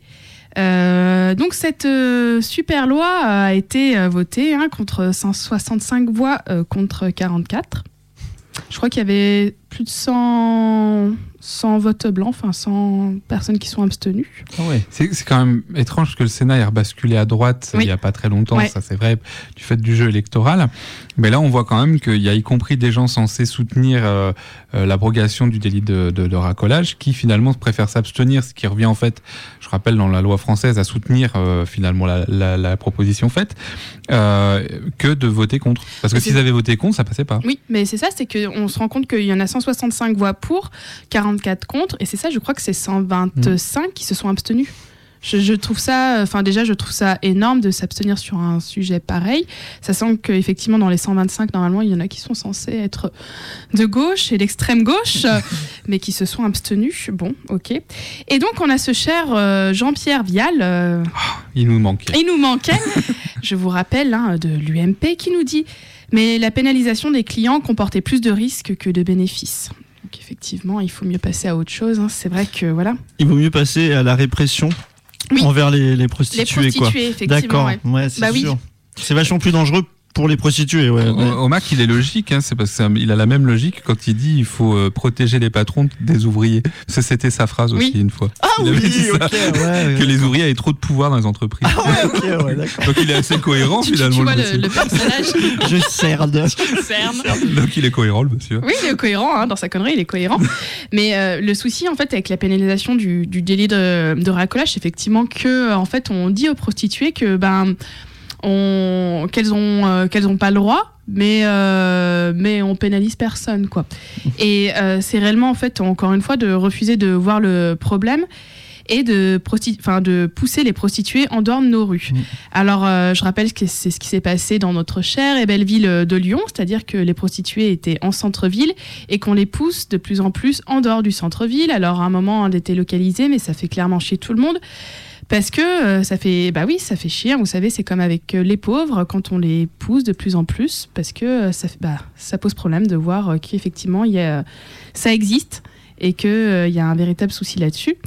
[SPEAKER 8] Euh, donc cette euh, super loi a été euh, votée hein, contre cent soixante-cinq voix euh, contre quarante-quatre. Je crois qu'il y avait plus de cent, cent votes blancs, enfin cent personnes qui sont abstenues.
[SPEAKER 7] Ah ouais. c'est, c'est quand même étrange que le Sénat ait rebasculé à droite oui. il n'y a pas très longtemps, ouais. ça c'est vrai, du fait du jeu électoral. Mais là on voit quand même qu'il y a y compris des gens censés soutenir euh, euh, l'abrogation du délit de, de, de racolage qui finalement préfèrent s'abstenir, ce qui revient en fait, je rappelle dans la loi française, à soutenir euh, finalement la, la, la proposition faite, euh, que de voter contre. Parce que s'ils avaient voté contre, ça passait pas.
[SPEAKER 8] Oui, mais c'est ça, c'est qu'on se rend compte qu'il y en a cent soixante-cinq voix pour, quarante-quatre contre, et c'est ça, je crois que c'est cent vingt-cinq mmh. qui se sont abstenus. Je, je trouve ça, enfin déjà, je trouve ça énorme de s'abstenir sur un sujet pareil, sachant qu'effectivement, dans les cent vingt-cinq, normalement, il y en a qui sont censés être de gauche et d'extrême gauche, mais qui se sont abstenus. Bon, ok. Et donc, on a ce cher euh, Jean-Pierre Vial. Euh,
[SPEAKER 7] oh, il nous manquait.
[SPEAKER 8] Il nous manquait, je vous rappelle, hein, de l'U M P, qui nous dit « Mais la pénalisation des clients comportait plus de risques que de bénéfices. » Donc effectivement, il faut mieux passer à autre chose. Hein. C'est vrai que, voilà.
[SPEAKER 5] Il vaut mieux passer à la répression. Oui. Envers les, les prostituées,
[SPEAKER 8] les prostituées,
[SPEAKER 5] quoi.
[SPEAKER 8] Effectivement.
[SPEAKER 5] D'accord,
[SPEAKER 8] ouais.
[SPEAKER 5] ouais, c'est
[SPEAKER 8] bah
[SPEAKER 5] sûr.
[SPEAKER 8] Oui.
[SPEAKER 5] C'est vachement plus dangereux pour les prostituées. Ouais.
[SPEAKER 7] Au Mac, il est logique, hein, c'est parce qu'il a la même logique quand il dit il faut euh, protéger les patrons des ouvriers. Parce que c'était sa phrase aussi
[SPEAKER 8] oui.
[SPEAKER 7] une fois.
[SPEAKER 5] Ah
[SPEAKER 7] il
[SPEAKER 5] oui,
[SPEAKER 7] avait dit ça,
[SPEAKER 5] okay, ouais,
[SPEAKER 7] que
[SPEAKER 5] ouais,
[SPEAKER 7] les ouvriers avaient trop de pouvoir dans les entreprises.
[SPEAKER 5] Ah ouais, ok, ouais, d'accord.
[SPEAKER 7] Donc il est assez cohérent
[SPEAKER 8] tu,
[SPEAKER 7] finalement.
[SPEAKER 8] Tu vois
[SPEAKER 7] le,
[SPEAKER 8] le, le personnage.
[SPEAKER 5] Je cerne.
[SPEAKER 8] Je cerne.
[SPEAKER 7] Donc il est cohérent le monsieur.
[SPEAKER 8] Oui, il est cohérent, hein, dans sa connerie, il est cohérent. Mais euh, le souci en fait avec la pénalisation du, du délit de, de racolage, c'est effectivement que en fait on dit aux prostituées que ben on, qu'elles ont euh, qu'elles ont pas le droit. Mais, euh, mais on pénalise personne, quoi. Et euh, c'est réellement, en fait, encore une fois, de refuser de voir le problème et de, prosti- de pousser les prostituées en dehors de nos rues. Mmh. Alors, euh, je rappelle que c'est ce qui s'est passé dans notre chère et belle ville de Lyon, c'est-à-dire que les prostituées étaient en centre-ville et qu'on les pousse de plus en plus en dehors du centre-ville. Alors, à un moment, elles étaient localisées, mais ça fait clairement chier tout le monde. Parce que euh, ça fait, bah oui, ça fait chier. Vous savez, c'est comme avec euh, les pauvres quand on les pousse de plus en plus, parce que euh, ça, bah, ça pose problème de voir euh, qu'effectivement il y a, ça existe et qu'il euh, y a un véritable souci là-dessus.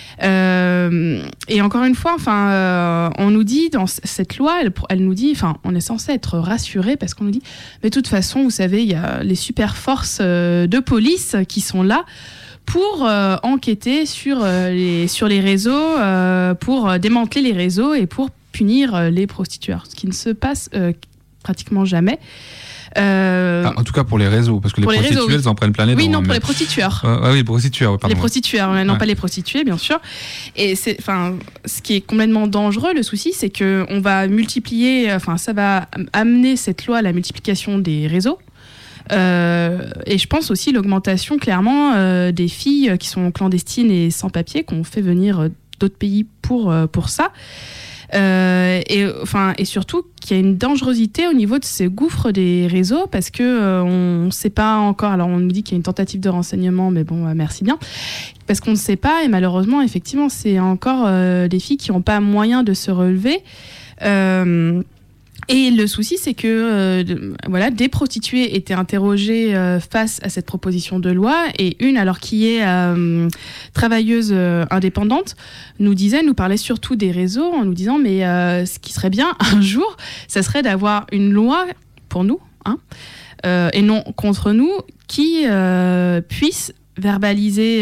[SPEAKER 8] Euh, et encore une fois, enfin, euh, on nous dit dans cette loi, elle, elle nous dit, enfin, on est censé être rassuré parce qu'on nous dit, mais de toute façon, vous savez, il y a les super forces euh, de police qui sont là pour euh, enquêter sur, euh, les, sur les réseaux, euh, pour euh, démanteler les réseaux et pour punir euh, les prostitueurs, ce qui ne se passe euh, pratiquement jamais. Euh,
[SPEAKER 7] ah, en tout cas pour les réseaux, parce que les prostituées, réseaux, oui. elles en prennent plein les dents.
[SPEAKER 8] Oui, non,
[SPEAKER 7] hein,
[SPEAKER 8] pour
[SPEAKER 7] mais...
[SPEAKER 8] les prostitueurs.
[SPEAKER 7] Euh, ah oui, les prostitueurs, pardon.
[SPEAKER 8] Les prostitueurs, non
[SPEAKER 7] ouais.
[SPEAKER 8] pas les prostituées, bien sûr. Et c'est, enfin, ce qui est complètement dangereux, le souci, c'est qu'on va multiplier, enfin, ça va amener cette loi à la multiplication des réseaux. Euh, et je pense aussi l'augmentation clairement euh, des filles qui sont clandestines et sans papier, qu'on fait venir euh, d'autres pays pour, euh, pour ça. Euh, et, enfin, et surtout qu'il y a une dangerosité au niveau de ces gouffres des réseaux parce qu'on euh, ne sait pas encore. Alors on nous dit qu'il y a une tentative de renseignement, mais bon, euh, merci bien. Parce qu'on ne sait pas et malheureusement, effectivement, c'est encore euh, des filles qui n'ont pas moyen de se relever. Euh, Et le souci, c'est que euh, de, voilà, des prostituées étaient interrogées euh, face à cette proposition de loi, et une, alors qui est euh, travailleuse euh, indépendante, nous disait, nous parlait surtout des réseaux en nous disant, mais euh, ce qui serait bien un jour, ça serait d'avoir une loi pour nous, hein, euh, et non contre nous, qui euh, puisse verbaliser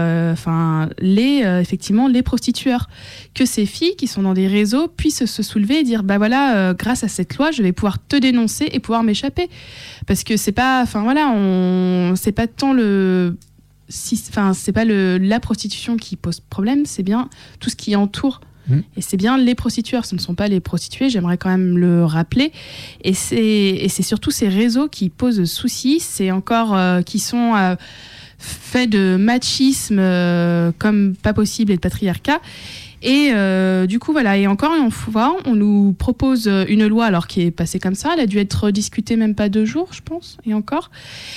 [SPEAKER 8] enfin euh, les euh, effectivement les prostitueurs, que ces filles qui sont dans des réseaux puissent se soulever et dire bah voilà euh, grâce à cette loi je vais pouvoir te dénoncer et pouvoir m'échapper, parce que c'est pas enfin voilà on c'est pas tant le si enfin c'est pas le la prostitution qui pose problème, c'est bien tout ce qui entoure. Mmh. Et c'est bien les prostitueurs, ce ne sont pas les prostituées, j'aimerais quand même le rappeler. Et c'est, et c'est surtout ces réseaux qui posent souci, c'est encore euh, qui sont euh, faits de machisme euh, comme pas possible et de patriarcat. Et euh, du coup, voilà, et encore une fois, on nous propose une loi, alors qui est passée comme ça, elle a dû être discutée même pas deux jours, je pense, et encore.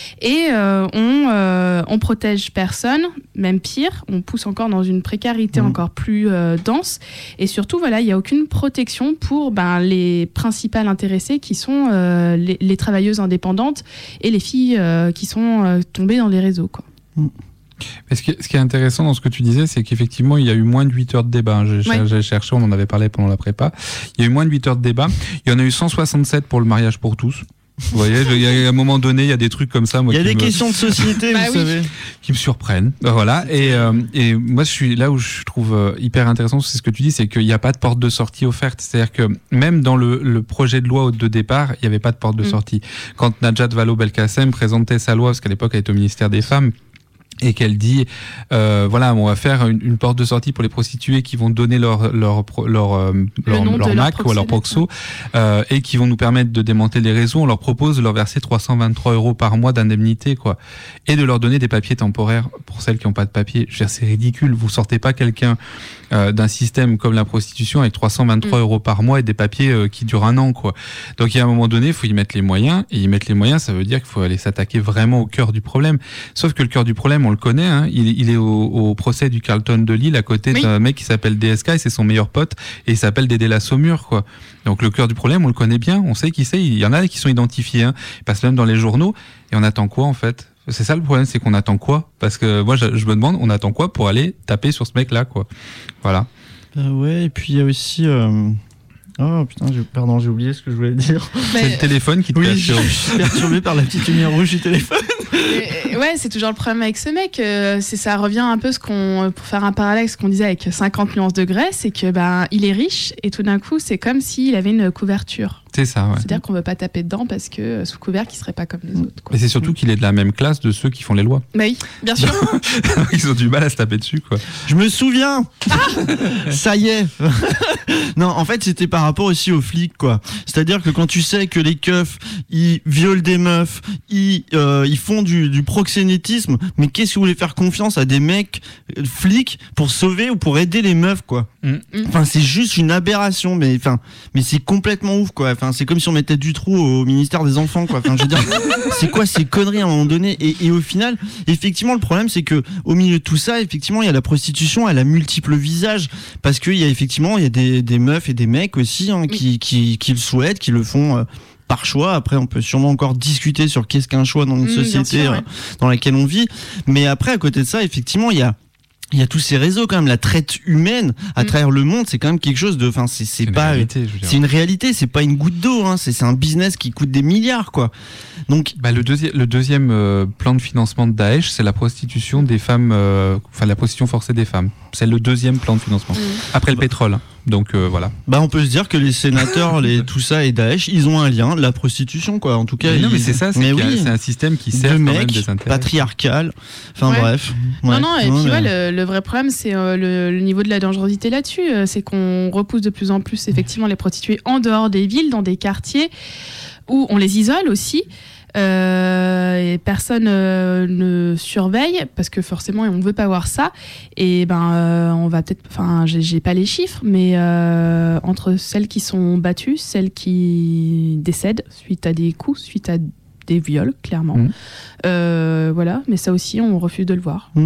[SPEAKER 8] Et euh, on, euh, on protège personne, même pire, on pousse encore dans une précarité mmh. encore plus euh, dense. Et surtout, voilà, il n'y a aucune protection pour ben, les principales intéressées qui sont euh, les, les travailleuses indépendantes et les filles euh, qui sont euh, tombées dans les réseaux, quoi. Mmh.
[SPEAKER 7] Mais ce, qui est, ce qui est intéressant dans ce que tu disais, c'est qu'effectivement, il y a eu moins de huit heures de débat. J'ai, ouais. j'ai cherché, on en avait parlé pendant la prépa. Il y a eu moins de huit heures de débat. Il y en a eu cent soixante-sept pour le mariage pour tous. Vous voyez, il y a, à un moment donné, il y a des trucs comme ça. Moi,
[SPEAKER 5] il y a des
[SPEAKER 7] me,
[SPEAKER 5] questions de société, vous bah savez.
[SPEAKER 7] Oui. Qui me surprennent. Voilà. Et, euh, et moi, je suis là où je trouve hyper intéressant, c'est ce que tu dis, c'est qu'il n'y a pas de porte de sortie offerte. C'est-à-dire que même dans le, le projet de loi de départ, il n'y avait pas de porte de mmh. sortie. Quand Najat Vallaud-Belkacem présentait sa loi, parce qu'à l'époque, elle était au ministère des Femmes, et qu'elle dit euh, voilà, on va faire une, une porte de sortie pour les prostituées qui vont donner leur leur leur euh, leur, leur M A C ou leur Proxo euh, et qui vont nous permettre de démanteler les réseaux. On leur propose de leur verser trois cent vingt-trois euros par mois d'indemnité, quoi, et de leur donner des papiers temporaires pour celles qui n'ont pas de papiers. Je veux dire, c'est ridicule. Vous sortez pas quelqu'un euh, d'un système comme la prostitution avec trois cent vingt-trois mmh. euros par mois et des papiers euh, qui durent un an, quoi. Donc il y a un moment donné, il faut y mettre les moyens, et y mettre les moyens, ça veut dire qu'il faut aller s'attaquer vraiment au cœur du problème. Sauf que le cœur du problème, on le connaît, hein. il, il est au, au procès du Carlton de Lille à côté oui. d'un mec qui s'appelle D S K et c'est son meilleur pote et il s'appelle Dédé la Saumure, quoi. Donc le cœur du problème, on le connaît bien, on sait qui c'est, il y en a qui sont identifiés, hein. Ils passent même dans les journaux et on attend quoi en fait ? C'est ça le problème, c'est qu'on attend quoi ? Parce que moi je, je me demande, on attend quoi pour aller taper sur ce mec-là, quoi. Voilà.
[SPEAKER 5] Euh, ouais, et puis il y a aussi... Euh... Oh putain, j'ai... pardon, j'ai oublié ce que je voulais dire.
[SPEAKER 7] Mais... C'est le téléphone qui te
[SPEAKER 5] oui,
[SPEAKER 7] perturbe.
[SPEAKER 5] Je suis perturbé par la petite lumière rouge du téléphone.
[SPEAKER 8] Et, ouais, c'est toujours le problème avec ce mec. Euh, c'est, ça revient un peu ce qu'on, pour faire un parallèle avec ce qu'on disait avec cinquante nuances de Grey, c'est que ben il est riche et tout d'un coup c'est comme s'il avait une couverture.
[SPEAKER 7] C'est ça, ouais.
[SPEAKER 8] C'est-à-dire qu'on veut pas taper dedans parce que sous couvert qu'il serait pas comme les autres, quoi.
[SPEAKER 7] Mais c'est surtout qu'il est de la même classe de ceux qui font les lois.
[SPEAKER 8] Bah oui, bien sûr.
[SPEAKER 7] Ils ont du mal à se taper dessus, quoi.
[SPEAKER 5] Je me souviens. Ah ça y est. Non, en fait, c'était par rapport aussi aux flics, quoi. C'est-à-dire que quand tu sais que les keufs, ils violent des meufs, ils, euh, ils font du, du proxénétisme, mais qu'est-ce que vous voulez faire confiance à des mecs euh, flics pour sauver ou pour aider les meufs, quoi. Mm. Enfin, c'est juste une aberration, mais enfin, mais c'est complètement ouf, quoi. Enfin, c'est comme si on mettait du trou au ministère des enfants, quoi. Enfin, je veux dire, c'est quoi ces conneries à un moment donné ? Et, et au final, effectivement, le problème, c'est que au milieu de tout ça, effectivement, il y a la prostitution, elle a multiples visages, parce qu'il y a effectivement, il y a des, des meufs et des mecs aussi, hein, qui, qui, qui le souhaitent, qui le font. Euh, par choix. Après, on peut sûrement encore discuter sur qu'est-ce qu'un choix dans une mmh, société sûr, ouais. euh, dans laquelle on vit. Mais après, à côté de ça, effectivement, il y a il y a tous ces réseaux quand même, la traite humaine à mmh. travers le monde, c'est quand même quelque chose de, enfin c'est c'est, c'est pas, réalité, c'est une réalité, c'est pas une goutte d'eau, hein, c'est c'est un business qui coûte des milliards, quoi. Donc,
[SPEAKER 7] bah le deuxième le deuxième euh, plan de financement de Daesh, c'est la prostitution des femmes, euh, enfin la prostitution forcée des femmes. C'est le deuxième plan de financement mmh. après le pétrole. Hein. Donc euh, voilà.
[SPEAKER 5] Bah on peut se dire que les sénateurs, les tout ça et Daesh, ils ont un lien, la prostitution, quoi. En tout cas,
[SPEAKER 7] mais non,
[SPEAKER 5] ils...
[SPEAKER 7] mais c'est ça, c'est, mais oui, c'est un système qui sert de quand même des intérêts.
[SPEAKER 5] Patriarcal. Enfin ouais. bref.
[SPEAKER 8] Ouais.
[SPEAKER 5] Ouais.
[SPEAKER 8] Non non, et
[SPEAKER 5] non,
[SPEAKER 8] puis
[SPEAKER 5] mais...
[SPEAKER 8] ouais, le, le vrai problème, c'est euh, le, le niveau de la dangerosité là-dessus, euh, c'est qu'on repousse de plus en plus effectivement les prostituées en dehors des villes, dans des quartiers où on les isole aussi. Euh, et personne euh, ne surveille parce que forcément on veut pas voir ça, et ben euh, on va peut-être, enfin j'ai, j'ai pas les chiffres, mais euh, entre celles qui sont battues, celles qui décèdent suite à des coups, suite à des viols, clairement. Mmh. Euh, voilà, mais ça aussi on refuse de le voir.
[SPEAKER 5] Mmh.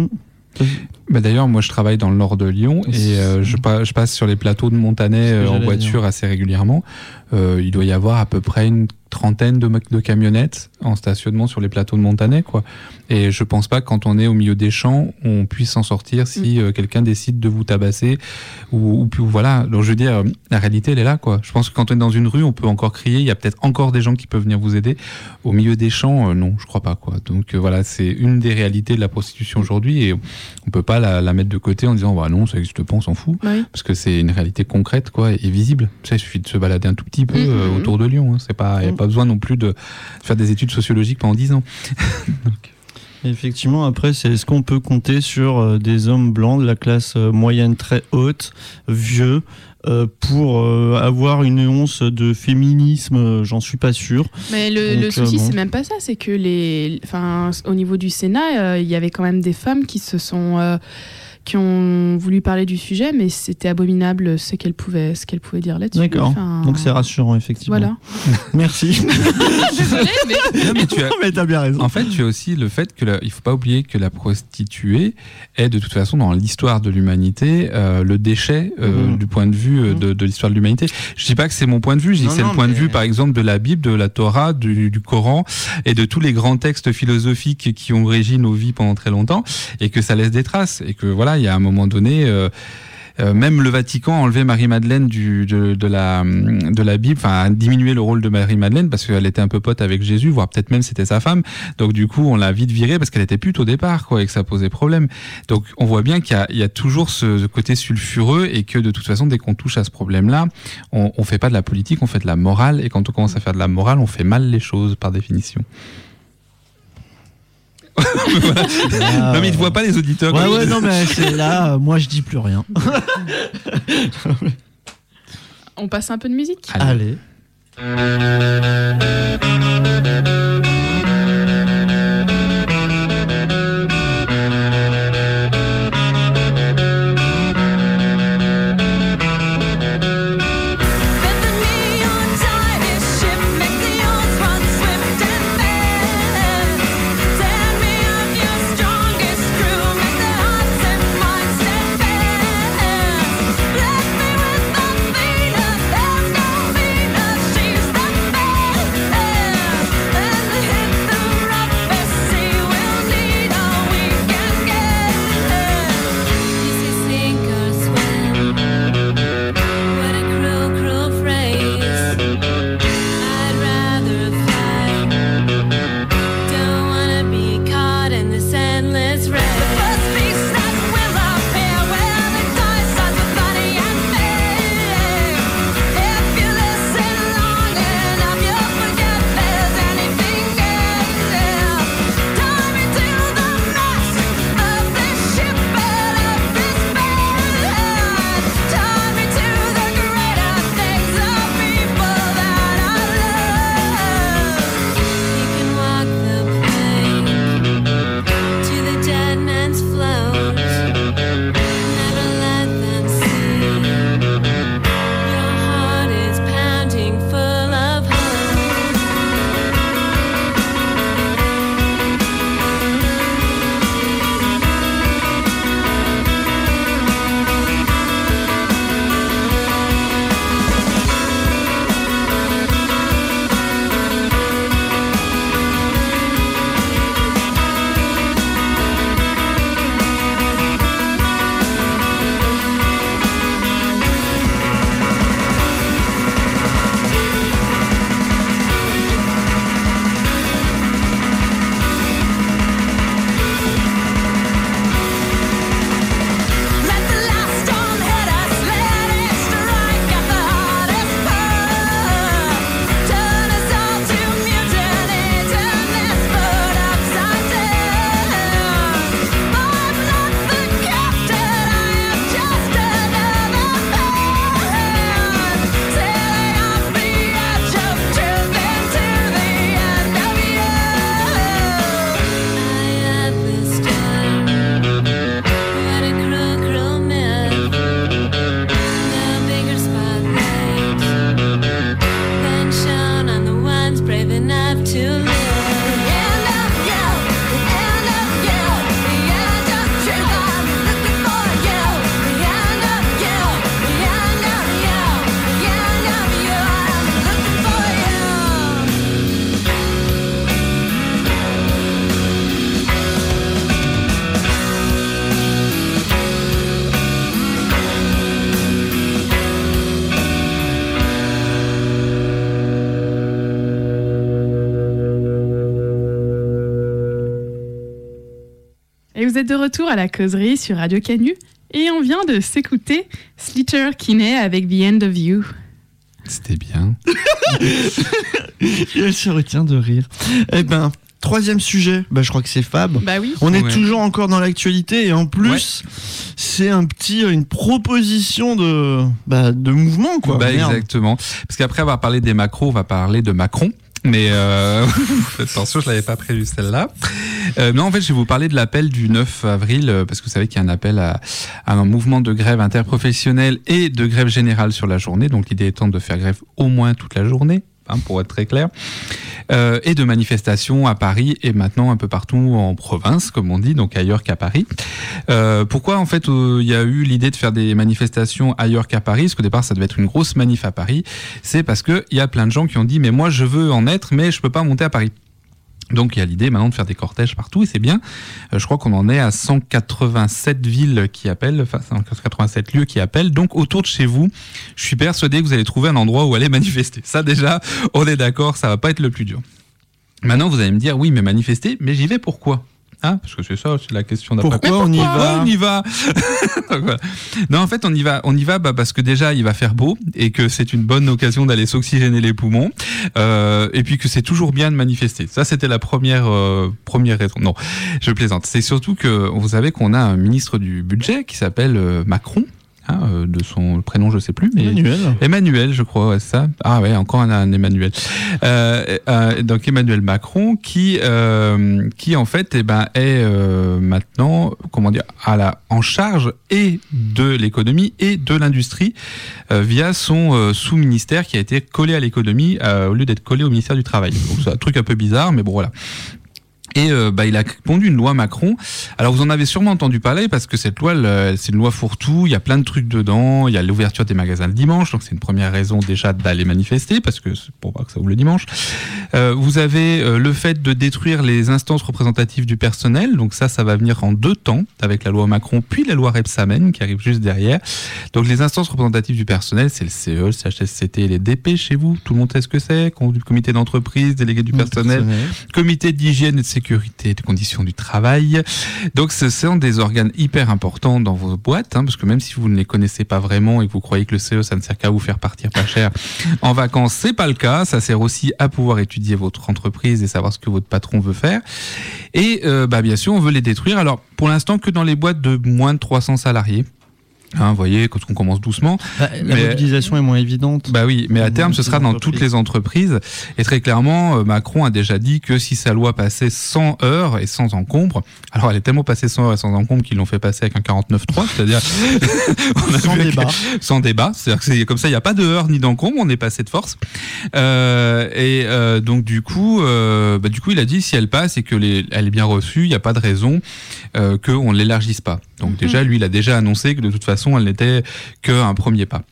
[SPEAKER 7] Bah d'ailleurs, moi je travaille dans le nord de Lyon et euh, je, pa- je passe sur les plateaux de Montanet euh, en voiture dire. assez régulièrement. Euh, il doit y avoir à peu près une trentaine de, de camionnettes en stationnement sur les plateaux de Montanet, quoi. Et je pense pas que quand on est au milieu des champs, on puisse s'en sortir si euh, quelqu'un décide de vous tabasser ou, ou, ou voilà. Donc je veux dire, la réalité elle est là, quoi. Je pense que quand on est dans une rue, on peut encore crier, il y a peut-être encore des gens qui peuvent venir vous aider. Au milieu des champs, euh, non, je crois pas, quoi. Donc euh, voilà, c'est une des réalités de la prostitution aujourd'hui et on peut pas la, la mettre de côté en disant bah non, ça existe pas, on s'en fout, oui. Parce que c'est une réalité concrète, quoi, et visible. Ça, il suffit de se balader un tout petit peu mmh. euh, autour de Lyon. Hein. C'est pas, il y a pas besoin non plus de faire des études sociologiques pendant dix ans. Donc.
[SPEAKER 5] Effectivement, après, c'est est-ce qu'on peut compter sur euh, des hommes blancs de la classe euh, moyenne très haute, vieux, euh, pour euh, avoir une once de féminisme, euh, j'en suis pas sûr.
[SPEAKER 8] Mais le,
[SPEAKER 5] Donc,
[SPEAKER 8] le souci,
[SPEAKER 5] euh, bon.
[SPEAKER 8] c'est même pas ça, c'est que les, enfin, au niveau du Sénat, il euh, y avait quand même des femmes qui se sont, euh, qui ont voulu parler du sujet, mais c'était abominable ce qu'elles pouvaient, ce qu'elles pouvaient dire là-dessus.
[SPEAKER 5] D'accord.
[SPEAKER 8] Enfin,
[SPEAKER 5] donc c'est rassurant, effectivement.
[SPEAKER 8] Voilà.
[SPEAKER 5] Merci.
[SPEAKER 8] Désolée, mais...
[SPEAKER 7] Non, mais tu as...
[SPEAKER 5] mais t'as bien raison.
[SPEAKER 7] En fait, tu as aussi le fait que la... il faut pas oublier que la prostituée est de toute façon dans l'histoire de l'humanité euh, le déchet euh, mmh. du point de vue euh, de, de l'histoire de l'humanité. Je dis pas que c'est mon point de vue, je dis non, que c'est non, le point mais... de vue, par exemple, de la Bible, de la Torah, du, du Coran et de tous les grands textes philosophiques qui ont régi nos vies pendant très longtemps, et que ça laisse des traces, et que voilà, il y a un moment donné. Euh, Euh, même le Vatican a enlevé Marie-Madeleine du, de, de, la, de la Bible, enfin a diminué le rôle de Marie-Madeleine parce qu'elle était un peu pote avec Jésus, voire peut-être même c'était sa femme. Donc du coup, on l'a vite virée parce qu'elle était pute au départ, quoi, et que ça posait problème. Donc on voit bien qu'il y a, il y a toujours ce, ce côté sulfureux, et que de toute façon, dès qu'on touche à ce problème-là, on, on fait pas de la politique, on fait de la morale, et quand on commence à faire de la morale, on fait mal les choses par définition. Voilà. Ah, non mais ils ne voient pas les auditeurs.
[SPEAKER 5] Ouais ouais non mais c'est là, euh, moi je dis plus rien.
[SPEAKER 8] On passe un peu de musique.
[SPEAKER 5] Allez.
[SPEAKER 9] She's the best.
[SPEAKER 8] Et vous êtes de retour à la causerie sur Radio Canu et on vient de s'écouter Slater Kinney avec The End of You.
[SPEAKER 7] C'était bien.
[SPEAKER 5] Et elle se retient de rire. Eh ben, troisième sujet, bah, je crois que c'est Fab.
[SPEAKER 8] Bah oui.
[SPEAKER 5] On est
[SPEAKER 7] Ouais.
[SPEAKER 5] toujours encore dans l'actualité et en plus,
[SPEAKER 7] Ouais.
[SPEAKER 5] c'est un petit, une proposition de, bah, de mouvement, quoi.
[SPEAKER 7] Bah,
[SPEAKER 5] Merde.
[SPEAKER 7] exactement. Parce qu'après avoir parlé des macros, on va parler de Macron. Mais euh... attention, je l'avais pas prévu celle-là. Euh, non, en fait, je vais vous parler de l'appel du neuf avril, euh, parce que vous savez qu'il y a un appel à, à un mouvement de grève interprofessionnelle et de grève générale sur la journée. Donc l'idée étant de faire grève au moins toute la journée, hein, pour être très clair. Euh, et de manifestations à Paris et maintenant un peu partout en province, comme on dit, donc ailleurs qu'à Paris. Euh, pourquoi en fait il euh, y a eu l'idée de faire des manifestations ailleurs qu'à Paris? Parce qu'au départ ça devait être une grosse manif à Paris. C'est parce que il y a plein de gens qui ont dit mais moi je veux en être mais je peux pas monter à Paris. Donc il y a l'idée maintenant de faire des cortèges partout et c'est bien. Euh, je crois qu'on en est à cent quatre-vingt-sept villes qui appellent, enfin cent quatre-vingt-sept lieux qui appellent. Donc autour de chez vous, je suis persuadé que vous allez trouver un endroit où aller manifester. Ça déjà, on est d'accord, ça va pas être le plus dur. Maintenant vous allez me dire oui mais manifester, mais j'y vais pourquoi? Hein, parce que c'est ça, c'est la question d'après.
[SPEAKER 5] Pourquoi on y va
[SPEAKER 7] On y va. Donc, voilà. Non, en fait, on y va, on y va, bah, parce que déjà, il va faire beau et que c'est une bonne occasion d'aller s'oxygéner les poumons, euh, et puis que c'est toujours bien de manifester. Ça, c'était la première euh, première raison. Non, je plaisante. C'est surtout que vous savez qu'on a un ministre du budget qui s'appelle euh, Macron. Hein, euh, de son prénom je sais plus mais
[SPEAKER 5] Emmanuel.
[SPEAKER 7] Emmanuel je crois ouais, c'est ça ah ouais encore un, un Emmanuel euh, euh, donc Emmanuel Macron qui euh, qui en fait eh ben est euh, maintenant comment dire à la en charge et de l'économie et de l'industrie euh, via son euh, sous-ministère qui a été collé à l'économie euh, au lieu d'être collé au ministère du travail. Donc c'est un truc un peu bizarre mais bon voilà. Et euh, bah, il a pondu une loi Macron. Alors vous en avez sûrement entendu parler parce que cette loi, le, c'est une loi fourre-tout. Il y a plein de trucs dedans. Il y a l'ouverture des magasins le dimanche, donc c'est une première raison déjà d'aller manifester parce que c'est pour pas que ça ouvre le dimanche. Euh, vous avez euh, le fait de détruire les instances représentatives du personnel. Donc ça, ça va venir en deux temps avec la loi Macron puis la loi Rebsamen qui arrive juste derrière. Donc les instances représentatives du personnel, c'est le C E, le C H S C T et les D P chez vous. Tout le monde sait ce que c'est. Comité d'entreprise, délégué du personnel, comité d'hygiène et de sécurité. Sécurité des conditions du travail. Donc ce sont des organes hyper importants dans vos boîtes, hein, parce que même si vous ne les connaissez pas vraiment et que vous croyez que le C E ça ne sert qu'à vous faire partir pas cher en vacances, c'est pas le cas. Ça sert aussi à pouvoir étudier votre entreprise et savoir ce que votre patron veut faire. Et euh, bah bien sûr on veut les détruire. Alors pour l'instant que dans les boîtes de moins de trois cents salariés. Hein, vous voyez, quand on commence doucement.
[SPEAKER 5] Bah, la
[SPEAKER 7] mais,
[SPEAKER 5] mobilisation est moins évidente.
[SPEAKER 7] Bah oui, mais à terme, ce sera dans toutes les entreprises. Et très clairement, Macron a déjà dit que si sa loi passait sans heurts et sans encombre, alors elle est tellement passée sans heurts et sans encombre qu'ils l'ont fait passer avec un quarante-neuf trois, c'est-à-dire on a
[SPEAKER 5] sans débat.
[SPEAKER 7] Sans débat, c'est-à-dire que c'est comme ça, il n'y a pas de heurts ni d'encombre, on est passé de force. Euh, et euh, donc du coup, euh, bah, du coup, il a dit si elle passe et que les, elle est bien reçue, il n'y a pas de raison euh, qu'on ne l'élargisse pas. Donc déjà, lui, il a déjà annoncé que de toute façon, elle n'était qu'un premier pas.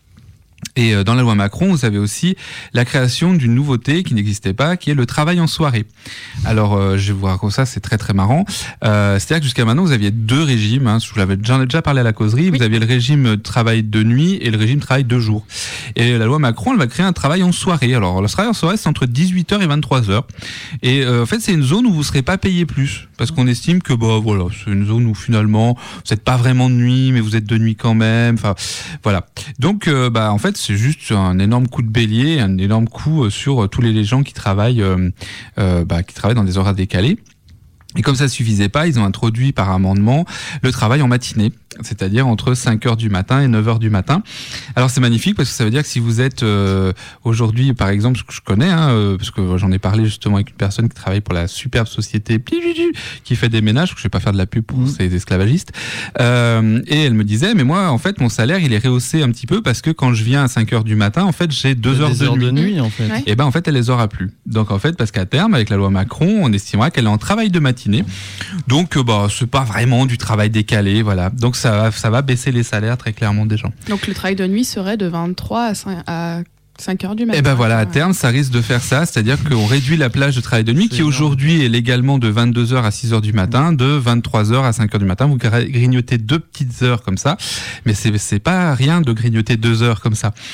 [SPEAKER 7] Et dans la loi Macron, vous avez aussi la création d'une nouveauté qui n'existait pas, qui est le travail en soirée. Alors, euh, je vais vous raconter ça, c'est très très marrant. Euh, c'est-à-dire que jusqu'à maintenant, vous aviez deux régimes. Hein, je vous l'avais, j'en ai déjà parlé à la causerie. Oui. Vous aviez le régime travail de nuit et le régime travail de jour. Et la loi Macron, elle va créer un travail en soirée. Alors, le travail en soirée, c'est entre dix-huit heures et vingt-trois heures. Et euh, en fait, c'est une zone où vous ne serez pas payé plus. Parce qu'on estime que bah, voilà, c'est une zone où finalement, vous n'êtes pas vraiment de nuit, mais vous êtes de nuit quand même. Enfin, voilà. Donc, euh, bah, en fait, c'est juste un énorme coup de bélier, un énorme coup sur tous les gens qui travaillent, euh, euh, bah, qui travaillent dans des horaires décalés. Et comme ça ne suffisait pas, ils ont introduit par amendement le travail en matinée, c'est-à-dire entre cinq heures du matin et neuf heures du matin. Alors c'est magnifique parce que ça veut dire que si vous êtes euh, aujourd'hui, par exemple, ce que je connais, hein, euh, parce que j'en ai parlé justement avec une personne qui travaille pour la superbe société qui fait des ménages, je ne vais pas faire de la pub pour mmh. ces esclavagistes, euh, et elle me disait, mais moi en fait mon salaire il est rehaussé un petit peu parce que quand je viens à cinq heures du matin, en fait j'ai deux heures, de,
[SPEAKER 5] heures
[SPEAKER 7] nuit.
[SPEAKER 5] de nuit. En fait.
[SPEAKER 8] Ouais.
[SPEAKER 7] Et ben en fait elle les aura plus. Donc en fait parce qu'à terme avec la loi Macron, on estimera qu'elle est en travail de matinée. Donc bah c'est pas vraiment du travail décalé, voilà. Donc ça va, ça va baisser les salaires très clairement des gens.
[SPEAKER 8] Donc le travail de nuit serait de vingt-trois à cinq heures du matin.
[SPEAKER 7] Et ben voilà, à terme ça risque de faire ça, c'est-à-dire qu'on réduit la plage de travail de nuit
[SPEAKER 5] c'est
[SPEAKER 7] qui aujourd'hui est légalement de vingt-deux heures à six heures du matin, de vingt-trois heures à cinq heures du matin. Vous grignotez deux petites heures comme ça, mais c'est c'est pas rien de grignoter deux heures comme ça.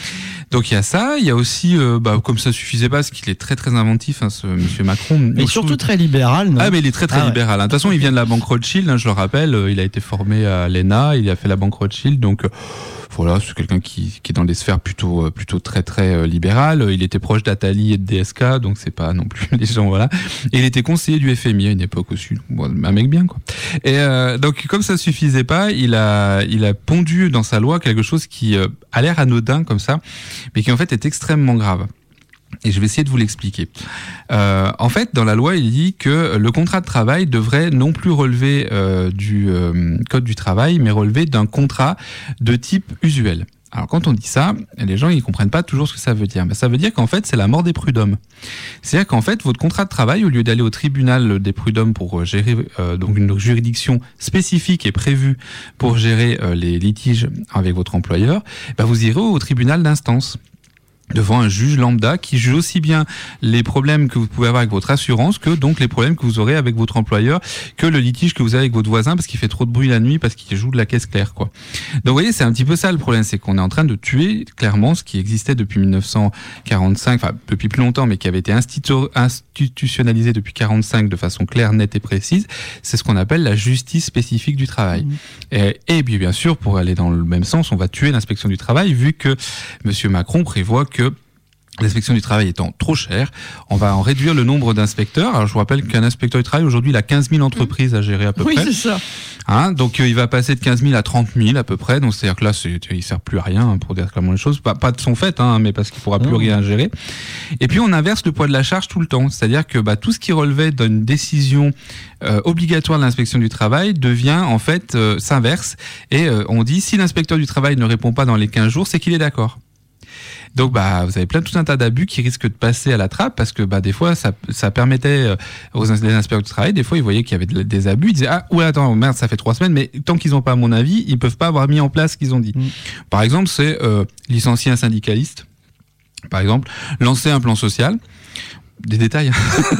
[SPEAKER 7] Donc il y a ça, il y a aussi, euh, bah, comme ça suffisait pas, parce qu'il est très très inventif, hein, ce monsieur Macron.
[SPEAKER 5] Mais
[SPEAKER 7] Donc,
[SPEAKER 5] surtout
[SPEAKER 7] trouve...
[SPEAKER 5] très libéral, non?
[SPEAKER 7] Ah mais il est très très
[SPEAKER 5] ah,
[SPEAKER 7] libéral.
[SPEAKER 5] ouais.
[SPEAKER 7] De toute façon, il vient de la banque Rothschild, hein, je le rappelle, il a été formé à l'E N A, il a fait la banque Rothschild, donc euh, voilà, c'est quelqu'un qui, qui est dans des sphères plutôt plutôt très très euh, libérales. Il était proche d'Attali et de D S K, donc c'est pas non plus les gens, voilà. Et il était conseiller du F M I à une époque aussi, bon, un mec bien quoi. Et euh, donc comme ça suffisait pas, il a il a pondu dans sa loi quelque chose qui euh, a l'air anodin comme ça, mais qui en fait est extrêmement grave. Et je vais essayer de vous l'expliquer. Euh, en fait, dans la loi, il dit que le contrat de travail devrait non plus relever euh, du euh, code du travail, mais relever d'un contrat de type usuel. Alors quand on dit ça, les gens ils comprennent pas toujours ce que ça veut dire. Ben, ça veut dire qu'en fait c'est la mort des prud'hommes. C'est-à-dire qu'en fait votre contrat de travail, au lieu d'aller au tribunal des prud'hommes pour gérer euh, donc une juridiction spécifique et prévue pour gérer euh, les litiges avec votre employeur, ben, vous irez au tribunal d'instance, devant un juge lambda qui juge aussi bien les problèmes que vous pouvez avoir avec votre assurance que donc les problèmes que vous aurez avec votre employeur, que le litige que vous avez avec votre voisin parce qu'il fait trop de bruit la nuit, parce qu'il joue de la caisse claire, quoi. Donc vous voyez, c'est un petit peu ça le problème, c'est qu'on est en train de tuer clairement ce qui existait depuis mille neuf cent quarante-cinq, enfin depuis plus longtemps, mais qui avait été institu- institutionnalisé depuis quarante-cinq de façon claire, nette et précise. C'est ce qu'on appelle la justice spécifique du travail. Mmh. Et, et bien, bien sûr, pour aller dans le même sens, on va tuer l'inspection du travail, vu que Monsieur Macron prévoit que que l'inspection du travail étant trop chère, on va en réduire le nombre d'inspecteurs. Alors je vous rappelle qu'un inspecteur du travail aujourd'hui, il a quinze mille entreprises à gérer à peu
[SPEAKER 5] oui,
[SPEAKER 7] près.
[SPEAKER 5] Oui, c'est ça.
[SPEAKER 7] Hein, donc euh, il va passer de quinze mille à trente mille à peu près. Donc c'est-à-dire que là, c'est, il sert plus à rien, hein, pour dire clairement les choses. Pas, pas de son fait, hein, mais parce qu'il pourra plus mmh. rien gérer. Et puis on inverse le poids de la charge tout le temps. C'est-à-dire que bah, tout ce qui relevait d'une décision euh, obligatoire de l'inspection du travail devient en fait euh, s'inverse. Et euh, on dit si l'inspecteur du travail ne répond pas dans les quinze jours, c'est qu'il est d'accord. Donc bah vous avez plein tout un tas d'abus qui risquent de passer à la trappe parce que bah des fois ça ça permettait aux les inspecteurs du travail, des fois ils voyaient qu'il y avait des abus, ils disaient ah ouais attends merde ça fait trois semaines mais tant qu'ils n'ont pas mon avis ils peuvent pas avoir mis en place ce qu'ils ont dit. Mmh. Par exemple c'est euh, licencier un syndicaliste, par exemple lancer un plan social. Des détails.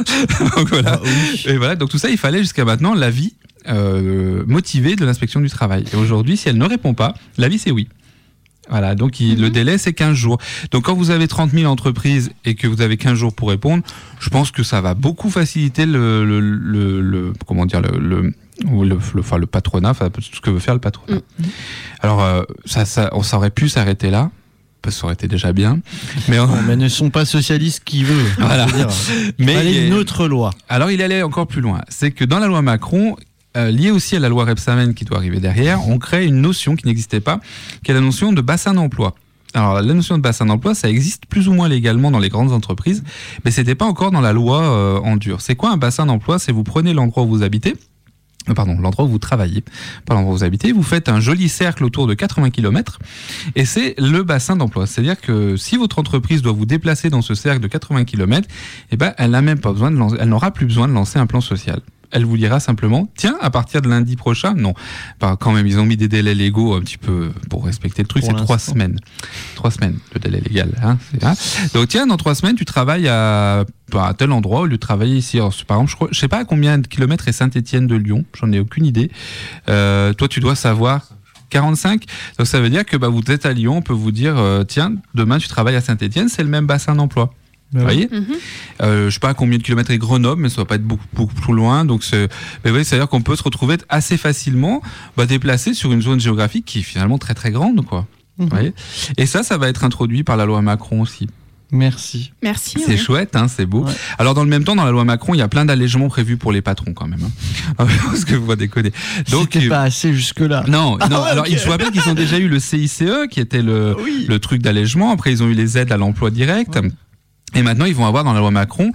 [SPEAKER 7] donc voilà. Ah, oui. Et voilà donc tout ça il fallait jusqu'à maintenant l'avis euh, motivé de l'inspection du travail. Et aujourd'hui si elle ne répond pas, l'avis c'est oui. Voilà, donc il, mmh. le délai c'est quinze jours. Donc quand vous avez trente mille entreprises et que vous avez quinze jours pour répondre, je pense que ça va beaucoup faciliter le, le, le, le comment dire le, le ou le, le, enfin, le patronat, enfin tout ce que veut faire le patronat. Mmh. Alors euh, ça, ça, on aurait pu s'arrêter là. Parce que ça aurait été déjà bien. Mais, on...
[SPEAKER 5] bon, mais ne sont pas socialistes qui veulent.
[SPEAKER 7] Voilà.
[SPEAKER 5] Dire, mais il fallait une autre loi.
[SPEAKER 7] Alors il allait encore plus loin. C'est que dans la loi Macron, Euh, lié aussi à la loi Rebsamen qui doit arriver derrière, on crée une notion qui n'existait pas, qui est la notion de bassin d'emploi. Alors la notion de bassin d'emploi, ça existe plus ou moins légalement dans les grandes entreprises, mais c'était pas encore dans la loi euh, en dur. C'est quoi un bassin d'emploi ? C'est vous prenez l'endroit où vous habitez, euh, pardon, l'endroit où vous travaillez, pas l'endroit où vous habitez, vous faites un joli cercle autour de quatre-vingts kilomètres, et c'est le bassin d'emploi. C'est-à-dire que si votre entreprise doit vous déplacer dans ce cercle de quatre-vingts kilomètres, eh ben elle n'a même pas besoin de lancer, elle n'aura plus besoin de lancer un plan social. Elle vous dira simplement, tiens, à partir de lundi prochain, non, bah, quand même, ils ont mis des délais légaux un petit peu pour respecter le truc, pour c'est l'instant. trois semaines. Trois semaines, le délai légal. Hein, c'est, hein. Donc, tiens, dans trois semaines, tu travailles à, à tel endroit au lieu de travailler ici. Alors, par exemple, je, crois, je sais pas à combien de kilomètres est Saint-Étienne de Lyon, j'en ai aucune idée. Euh, toi, tu dois savoir. quarante-cinq. Donc, ça veut dire que bah, vous êtes à Lyon, on peut vous dire, euh, tiens, demain, tu travailles à Saint-Étienne, c'est le même bassin d'emploi. Vous voyez, mm-hmm. euh, je sais pas à combien de kilomètres est Grenoble, mais ça va pas être beaucoup, beaucoup plus loin. Donc, c'est, mais oui, c'est-à-dire qu'on peut se retrouver assez facilement bah, déplacé sur une zone géographique qui est finalement très très grande, quoi. Mm-hmm. Vous voyez, et ça, ça va être introduit par la loi Macron aussi.
[SPEAKER 5] Merci.
[SPEAKER 8] Merci.
[SPEAKER 7] C'est
[SPEAKER 8] ouais.
[SPEAKER 7] chouette, hein, c'est beau.
[SPEAKER 5] Ouais.
[SPEAKER 7] Alors dans le même temps, dans la loi Macron, il y a plein d'allègements prévus pour les patrons quand même. Hein. Parce que vous déconner.
[SPEAKER 5] Donc c'était pas assez jusque là.
[SPEAKER 7] Non,
[SPEAKER 5] ah,
[SPEAKER 7] non.
[SPEAKER 5] ouais,
[SPEAKER 7] alors
[SPEAKER 5] okay.
[SPEAKER 7] je vous rappelle qu'ils ont déjà eu le C I C E, qui était le
[SPEAKER 5] oui.
[SPEAKER 7] le truc d'allègement. Après, ils ont eu les aides à l'emploi direct. Ouais. Et maintenant, ils vont avoir dans la loi Macron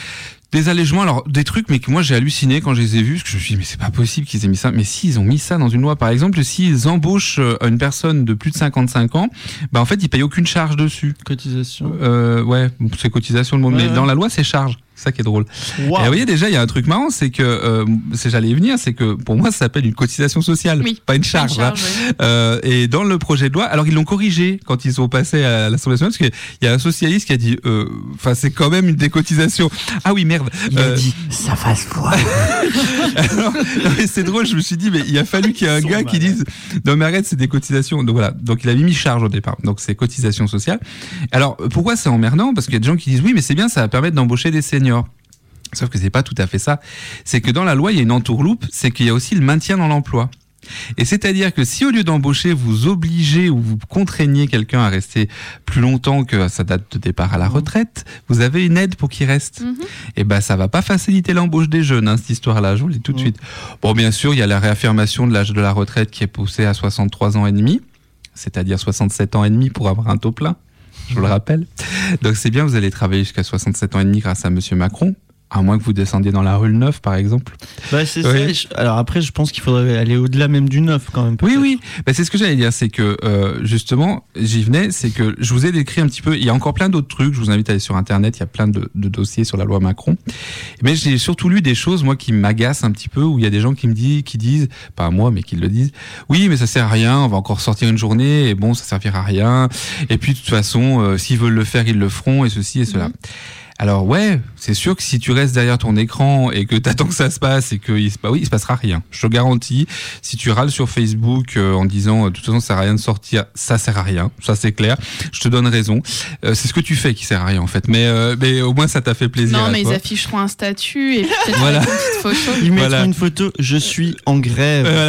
[SPEAKER 7] des allègements, alors des trucs, mais que moi j'ai halluciné quand je les ai vus, parce que je me suis dit, mais c'est pas possible qu'ils aient mis ça. Mais si, ils ont mis ça dans une loi. Par exemple, s'ils embauchent une personne de plus de cinquante-cinq ans, bah en fait, ils payent aucune charge dessus.
[SPEAKER 5] Cotisation.
[SPEAKER 7] Euh, ouais, c'est cotisation le mot. Ouais, mais ouais. Dans la loi, c'est charge. C'est ça qui est drôle.
[SPEAKER 5] Wow.
[SPEAKER 7] Et vous voyez, déjà, il y a un truc marrant, c'est que, euh, c'est, j'allais y venir, c'est que pour moi, ça s'appelle une cotisation sociale,
[SPEAKER 8] Oui,
[SPEAKER 7] pas une charge.
[SPEAKER 8] une charge,
[SPEAKER 7] hein.
[SPEAKER 8] oui.
[SPEAKER 7] Euh, et dans le projet de loi, alors ils l'ont corrigé quand ils sont passés à l'Assemblée nationale, parce qu'il y a un socialiste qui a dit, enfin, euh, c'est quand même une décotisation. Ah oui, merde.
[SPEAKER 2] Il
[SPEAKER 7] euh,
[SPEAKER 2] a dit, ça va se voir.
[SPEAKER 7] alors, non, mais c'est drôle, je me suis dit, mais il a fallu qu'il y ait un gars qui dise, non mais arrête, c'est des cotisations. Donc voilà, donc il avait mis charge au départ. Donc c'est cotisation sociale. Alors pourquoi c'est emmerdant? Parce qu'il y a des gens qui disent, oui, mais c'est bien, ça va permettre d'embaucher des seniors. Sauf que c'est pas tout à fait ça. C'est que dans la loi, il y a une entourloupe, c'est qu'il y a aussi le maintien dans l'emploi. Et c'est-à-dire que si au lieu d'embaucher, vous obligez ou vous contraignez quelqu'un à rester plus longtemps que sa date de départ à la retraite, vous avez une aide pour qu'il reste. Mmh. Et ben ça va pas faciliter l'embauche des jeunes, hein, cette histoire-là, je vous le dis tout de mmh. suite. Bon, bien sûr, il y a la réaffirmation de l'âge de la retraite qui est poussée à soixante-trois ans et demi, c'est-à-dire soixante-sept ans et demi pour avoir un taux plein, je vous le rappelle. Donc c'est bien, vous allez travailler jusqu'à soixante-sept ans et demi grâce à Monsieur Macron. À moins que vous descendiez dans la rue le neuf, par exemple.
[SPEAKER 5] Bah, c'est
[SPEAKER 7] oui.
[SPEAKER 5] ça. Alors après, je pense qu'il faudrait aller au-delà même du neuf, quand même.
[SPEAKER 7] Oui, oui. Bah, c'est ce que j'allais dire. C'est que, euh, justement, j'y venais. C'est que je vous ai décrit un petit peu. Il y a encore plein d'autres trucs. Je vous invite à aller sur Internet. Il y a plein de, de dossiers sur la loi Macron. Mais j'ai surtout lu des choses, moi, qui m'agacent un petit peu, où il y a des gens qui me disent, qui disent, pas moi, mais qui le disent. Oui, mais ça sert à rien. On va encore sortir une journée. Et bon, ça servira à rien. Et puis, de toute façon, euh, s'ils veulent le faire, ils le feront. Et ceci et cela. Mmh. Alors ouais, c'est sûr que si tu restes derrière ton écran et que t'attends que ça se passe et que il se, bah oui, il se passera rien. Je te garantis, si tu râles sur Facebook euh, en disant de toute façon ça sert à rien de sortir, ça sert à rien, ça c'est clair. Je te donne raison. Euh, c'est ce que tu fais qui sert à rien en fait, mais euh, mais au moins ça t'a fait plaisir.
[SPEAKER 8] Non,
[SPEAKER 7] à
[SPEAKER 8] mais
[SPEAKER 7] toi.
[SPEAKER 8] ils afficheront un statut et peut-être
[SPEAKER 7] voilà.
[SPEAKER 8] une petite photo.
[SPEAKER 5] Ils mettront
[SPEAKER 7] voilà.
[SPEAKER 5] une photo. Je suis en grève.
[SPEAKER 7] Voilà.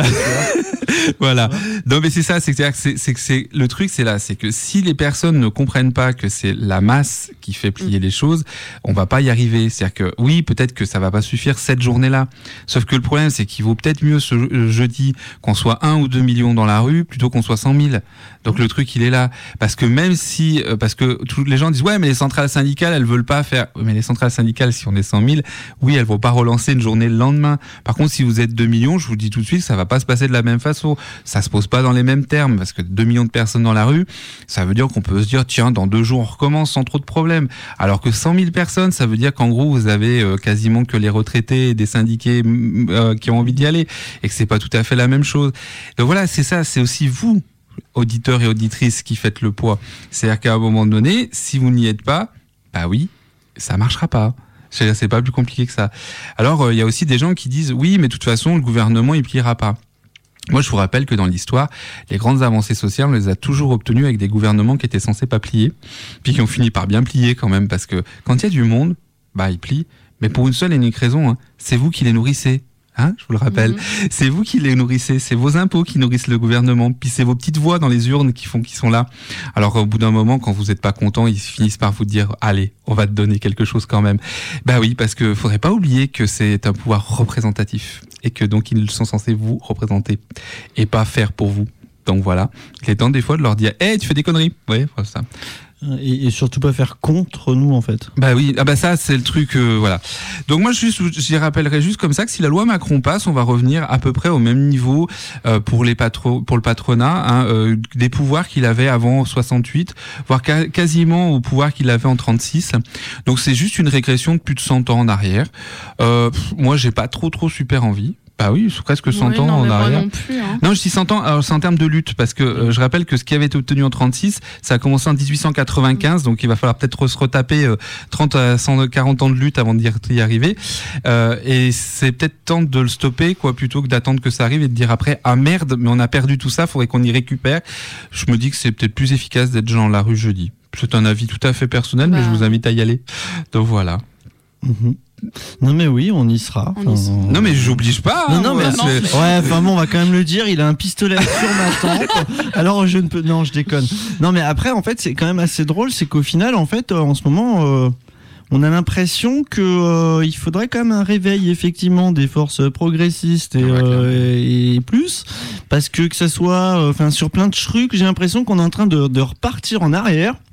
[SPEAKER 7] Voilà. Non mais c'est ça, c'est que c'est, c'est que c'est le truc, c'est là, c'est que si les personnes ne comprennent pas que c'est la masse qui fait plier mmh. les choses, on va pas y arriver. C'est-à-dire que oui, peut-être que ça va pas suffire cette journée-là. Sauf que le problème, c'est qu'il vaut peut-être mieux ce jeudi qu'on soit un ou deux millions dans la rue plutôt qu'on soit cent mille. Donc le truc, il est là. Parce que même si, parce que tous les gens disent ouais, mais les centrales syndicales, elles veulent pas faire. Mais les centrales syndicales, si on est cent mille, oui, elles vont pas relancer une journée le lendemain. Par contre, si vous êtes deux millions, je vous dis tout de suite, ça va pas se passer de la même façon. Ça se pose pas dans les mêmes termes, parce que deux millions de personnes dans la rue, ça veut dire qu'on peut se dire, tiens, dans deux jours, on recommence sans trop de problèmes. Alors que cent mille personnes, ça veut dire qu'en gros, vous avez euh, quasiment que les retraités et des syndiqués euh, qui ont envie d'y aller, et que c'est pas tout à fait la même chose. Donc voilà, c'est ça, c'est aussi vous, auditeurs et auditrices, qui faites le poids. C'est-à-dire qu'à un moment donné, si vous n'y êtes pas, bah oui, ça marchera pas. C'est pas plus compliqué que ça. Alors, il euh, y a aussi des gens qui disent, oui, mais de toute façon, le gouvernement, il pliera pas. Moi, je vous rappelle que dans l'histoire, les grandes avancées sociales, on les a toujours obtenues avec des gouvernements qui étaient censés pas plier, puis qui ont fini par bien plier quand même, parce que quand il y a du monde, bah, ils plient, mais pour une seule et unique raison, hein, c'est vous qui les nourrissez. Hein, je vous le rappelle, mmh. c'est vous qui les nourrissez, c'est vos impôts qui nourrissent le gouvernement, puis c'est vos petites voix dans les urnes qui font qu'ils sont là. Alors au bout d'un moment, quand vous n'êtes pas content, ils finissent par vous dire allez, on va te donner quelque chose quand même. Bah oui, parce que faudrait pas oublier que c'est un pouvoir représentatif et que donc ils sont censés vous représenter et pas faire pour vous. Donc voilà, il est temps des fois de leur dire hey, tu fais des conneries. Ouais, voilà ça.
[SPEAKER 5] Et, et surtout pas faire contre nous en fait.
[SPEAKER 7] Bah oui, ah bah ça c'est le truc, euh, voilà. Donc moi je j'y rappellerai juste comme ça que si la loi Macron passe, on va revenir à peu près au même niveau euh, pour les patro pour le patronat, hein, euh, des pouvoirs qu'il avait avant soixante-huit, voire ca- quasiment au pouvoir qu'il avait en trente-six. Donc c'est juste une régression de plus de cent ans en arrière. Euh, pff, moi j'ai pas trop trop super envie. Bah oui, c'est presque cent
[SPEAKER 8] oui,
[SPEAKER 7] ans
[SPEAKER 8] non,
[SPEAKER 7] en arrière.
[SPEAKER 8] Non, plus, hein.
[SPEAKER 7] Non, je dis cent ans, alors c'est en termes de lutte, parce que euh, je rappelle que ce qui avait été obtenu en trente-six, ça a commencé en dix-huit cent quatre-vingt-quinze, donc il va falloir peut-être se retaper euh, trente à cent quarante ans de lutte avant d'y arriver. Euh, et c'est peut-être temps de le stopper, quoi, plutôt que d'attendre que ça arrive et de dire après, ah merde, mais on a perdu tout ça, faudrait qu'on y récupère. Je me dis que c'est peut-être plus efficace d'être dans la rue jeudi. C'est un avis tout à fait personnel, bah. mais je vous invite à y aller. Donc voilà.
[SPEAKER 5] Mmh. Non mais oui, on y sera.
[SPEAKER 8] On y sera.
[SPEAKER 7] Non mais j'oblige pas.
[SPEAKER 5] Non, non mais
[SPEAKER 8] non,
[SPEAKER 5] c'est...
[SPEAKER 8] mais...
[SPEAKER 5] ouais, enfin bon, on va quand même le dire. Il a un pistolet sur ma tempe. Alors je ne peux. Non, je déconne. Non mais après, en fait, c'est quand même assez drôle, c'est qu'au final, en fait, en ce moment, euh, on a l'impression que euh, il faudrait quand même un réveil effectivement des forces progressistes et, euh, et, et plus, parce que que ça soit, enfin, euh, sur plein de trucs, j'ai l'impression qu'on est en train de, de repartir en arrière.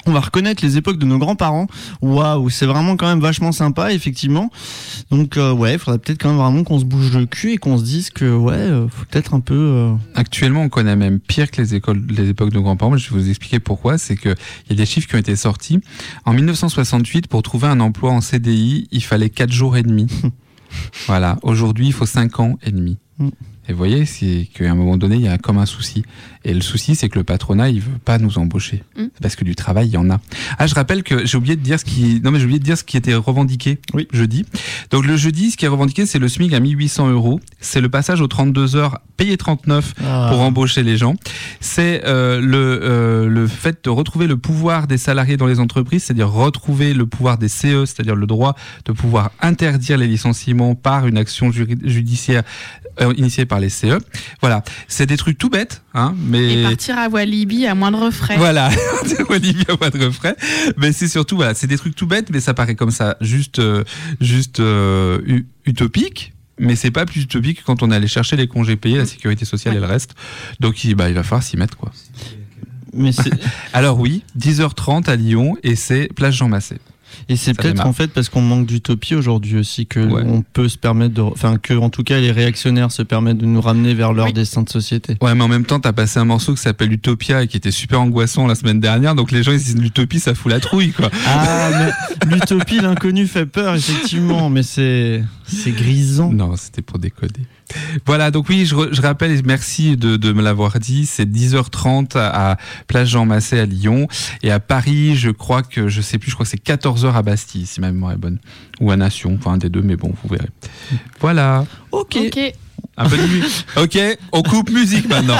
[SPEAKER 5] on va reconnaître les époques de nos grands-parents. Waouh, c'est vraiment quand même vachement sympa, effectivement. Donc euh, ouais, il faudrait peut-être quand même vraiment qu'on se bouge le cul et qu'on se dise que ouais, euh, faut peut-être un peu... Euh...
[SPEAKER 7] Actuellement, on connaît même pire que les, écoles, les époques de grands-parents. Je vais vous expliquer pourquoi. C'est qu'il y a des chiffres qui ont été sortis. En dix-neuf cent soixante-huit, pour trouver un emploi en C D I, il fallait quatre jours et demi. Voilà. Aujourd'hui, il faut cinq ans et demi. Et vous voyez, c'est qu'à un moment donné, il y a comme un souci. Et le souci, c'est que le patronat, il veut pas nous embaucher. Mm. Parce que du travail, il y en a. Ah, je rappelle que j'ai oublié de dire ce qui, non, mais j'ai oublié de dire ce qui était revendiqué. Oui. Jeudi. Donc, le jeudi, ce qui est revendiqué, c'est le SMIC à mille huit cents euros. C'est le passage aux trente-deux heures, payé trente-neuf ah. pour embaucher les gens. C'est, euh, le, euh, le fait de retrouver le pouvoir des salariés dans les entreprises, c'est-à-dire retrouver le pouvoir des C E, c'est-à-dire le droit de pouvoir interdire les licenciements par une action juri- judiciaire euh, initiée par les C E. Voilà. C'est des trucs tout bêtes, hein, mais...
[SPEAKER 8] Et partir à Walibi à moindre frais.
[SPEAKER 7] Voilà. Walibi à moindre frais. Mais c'est surtout, voilà, c'est des trucs tout bêtes, mais ça paraît comme ça, juste, euh, juste, euh, u- utopique. Mais c'est pas plus utopique quand on est allé chercher les congés payés, la sécurité sociale ouais. et le reste. Donc, il, bah, il va falloir s'y mettre, quoi.
[SPEAKER 5] Mais c'est...
[SPEAKER 7] Alors oui, dix heures trente à Lyon, et c'est place Jean Massé.
[SPEAKER 5] Et c'est ça peut-être démarre. En fait parce qu'on manque d'utopie aujourd'hui aussi que
[SPEAKER 7] ouais.
[SPEAKER 5] on peut se permettre de, enfin que en tout cas les réactionnaires se permettent de nous ramener vers leur oui. destin de société.
[SPEAKER 7] Ouais, mais en même temps t'as passé un morceau qui s'appelle Utopia et qui était super angoissant la semaine dernière, donc les gens ils disent l'utopie ça fout la trouille quoi.
[SPEAKER 5] Ah mais l'utopie l'inconnu fait peur effectivement, mais c'est c'est grisant.
[SPEAKER 7] Non, c'était pour décoder. Voilà, donc oui, je, re, je rappelle, et merci de, de me l'avoir dit, c'est dix heures trente à, à Place Jean Massé à Lyon, et à Paris, je crois que, je sais plus, je crois que c'est quatorze heures à Bastille, si ma mémoire est bonne, ou à Nation, enfin un des deux, mais bon, vous verrez. Voilà.
[SPEAKER 8] Ok. okay.
[SPEAKER 7] Un peu de musique. Ok, on coupe musique maintenant.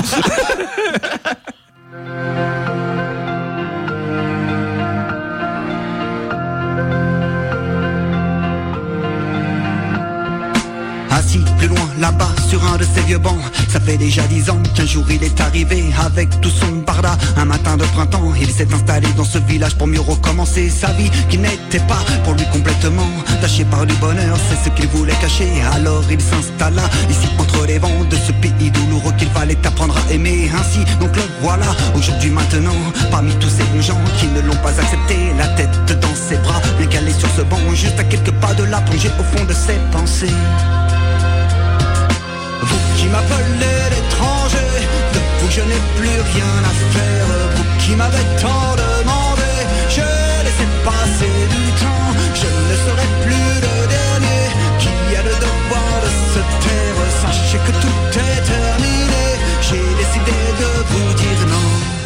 [SPEAKER 2] Assis plus loin là-bas sur un de ces vieux bancs, ça fait déjà dix ans qu'un jour il est arrivé avec tout son barda. Un matin de printemps, il s'est installé dans ce village pour mieux recommencer sa vie qui n'était pas pour lui complètement tachée par du bonheur, c'est ce qu'il voulait cacher. Alors il s'installa ici entre les vents de ce pays douloureux qu'il fallait apprendre à aimer. Ainsi donc le voilà aujourd'hui maintenant parmi tous ces bons gens qui ne l'ont pas accepté, la tête dans ses bras, bien calé sur ce banc, juste à quelques pas de la plongée au fond de ses pensées. Vous qui m'appelez l'étranger, de vous je n'ai plus rien à faire. Vous qui m'avez tant demandé, je laissais passer du temps. Je ne serai plus le dernier qui a le devoir de se taire. Sachez que tout est terminé, j'ai décidé de vous dire non.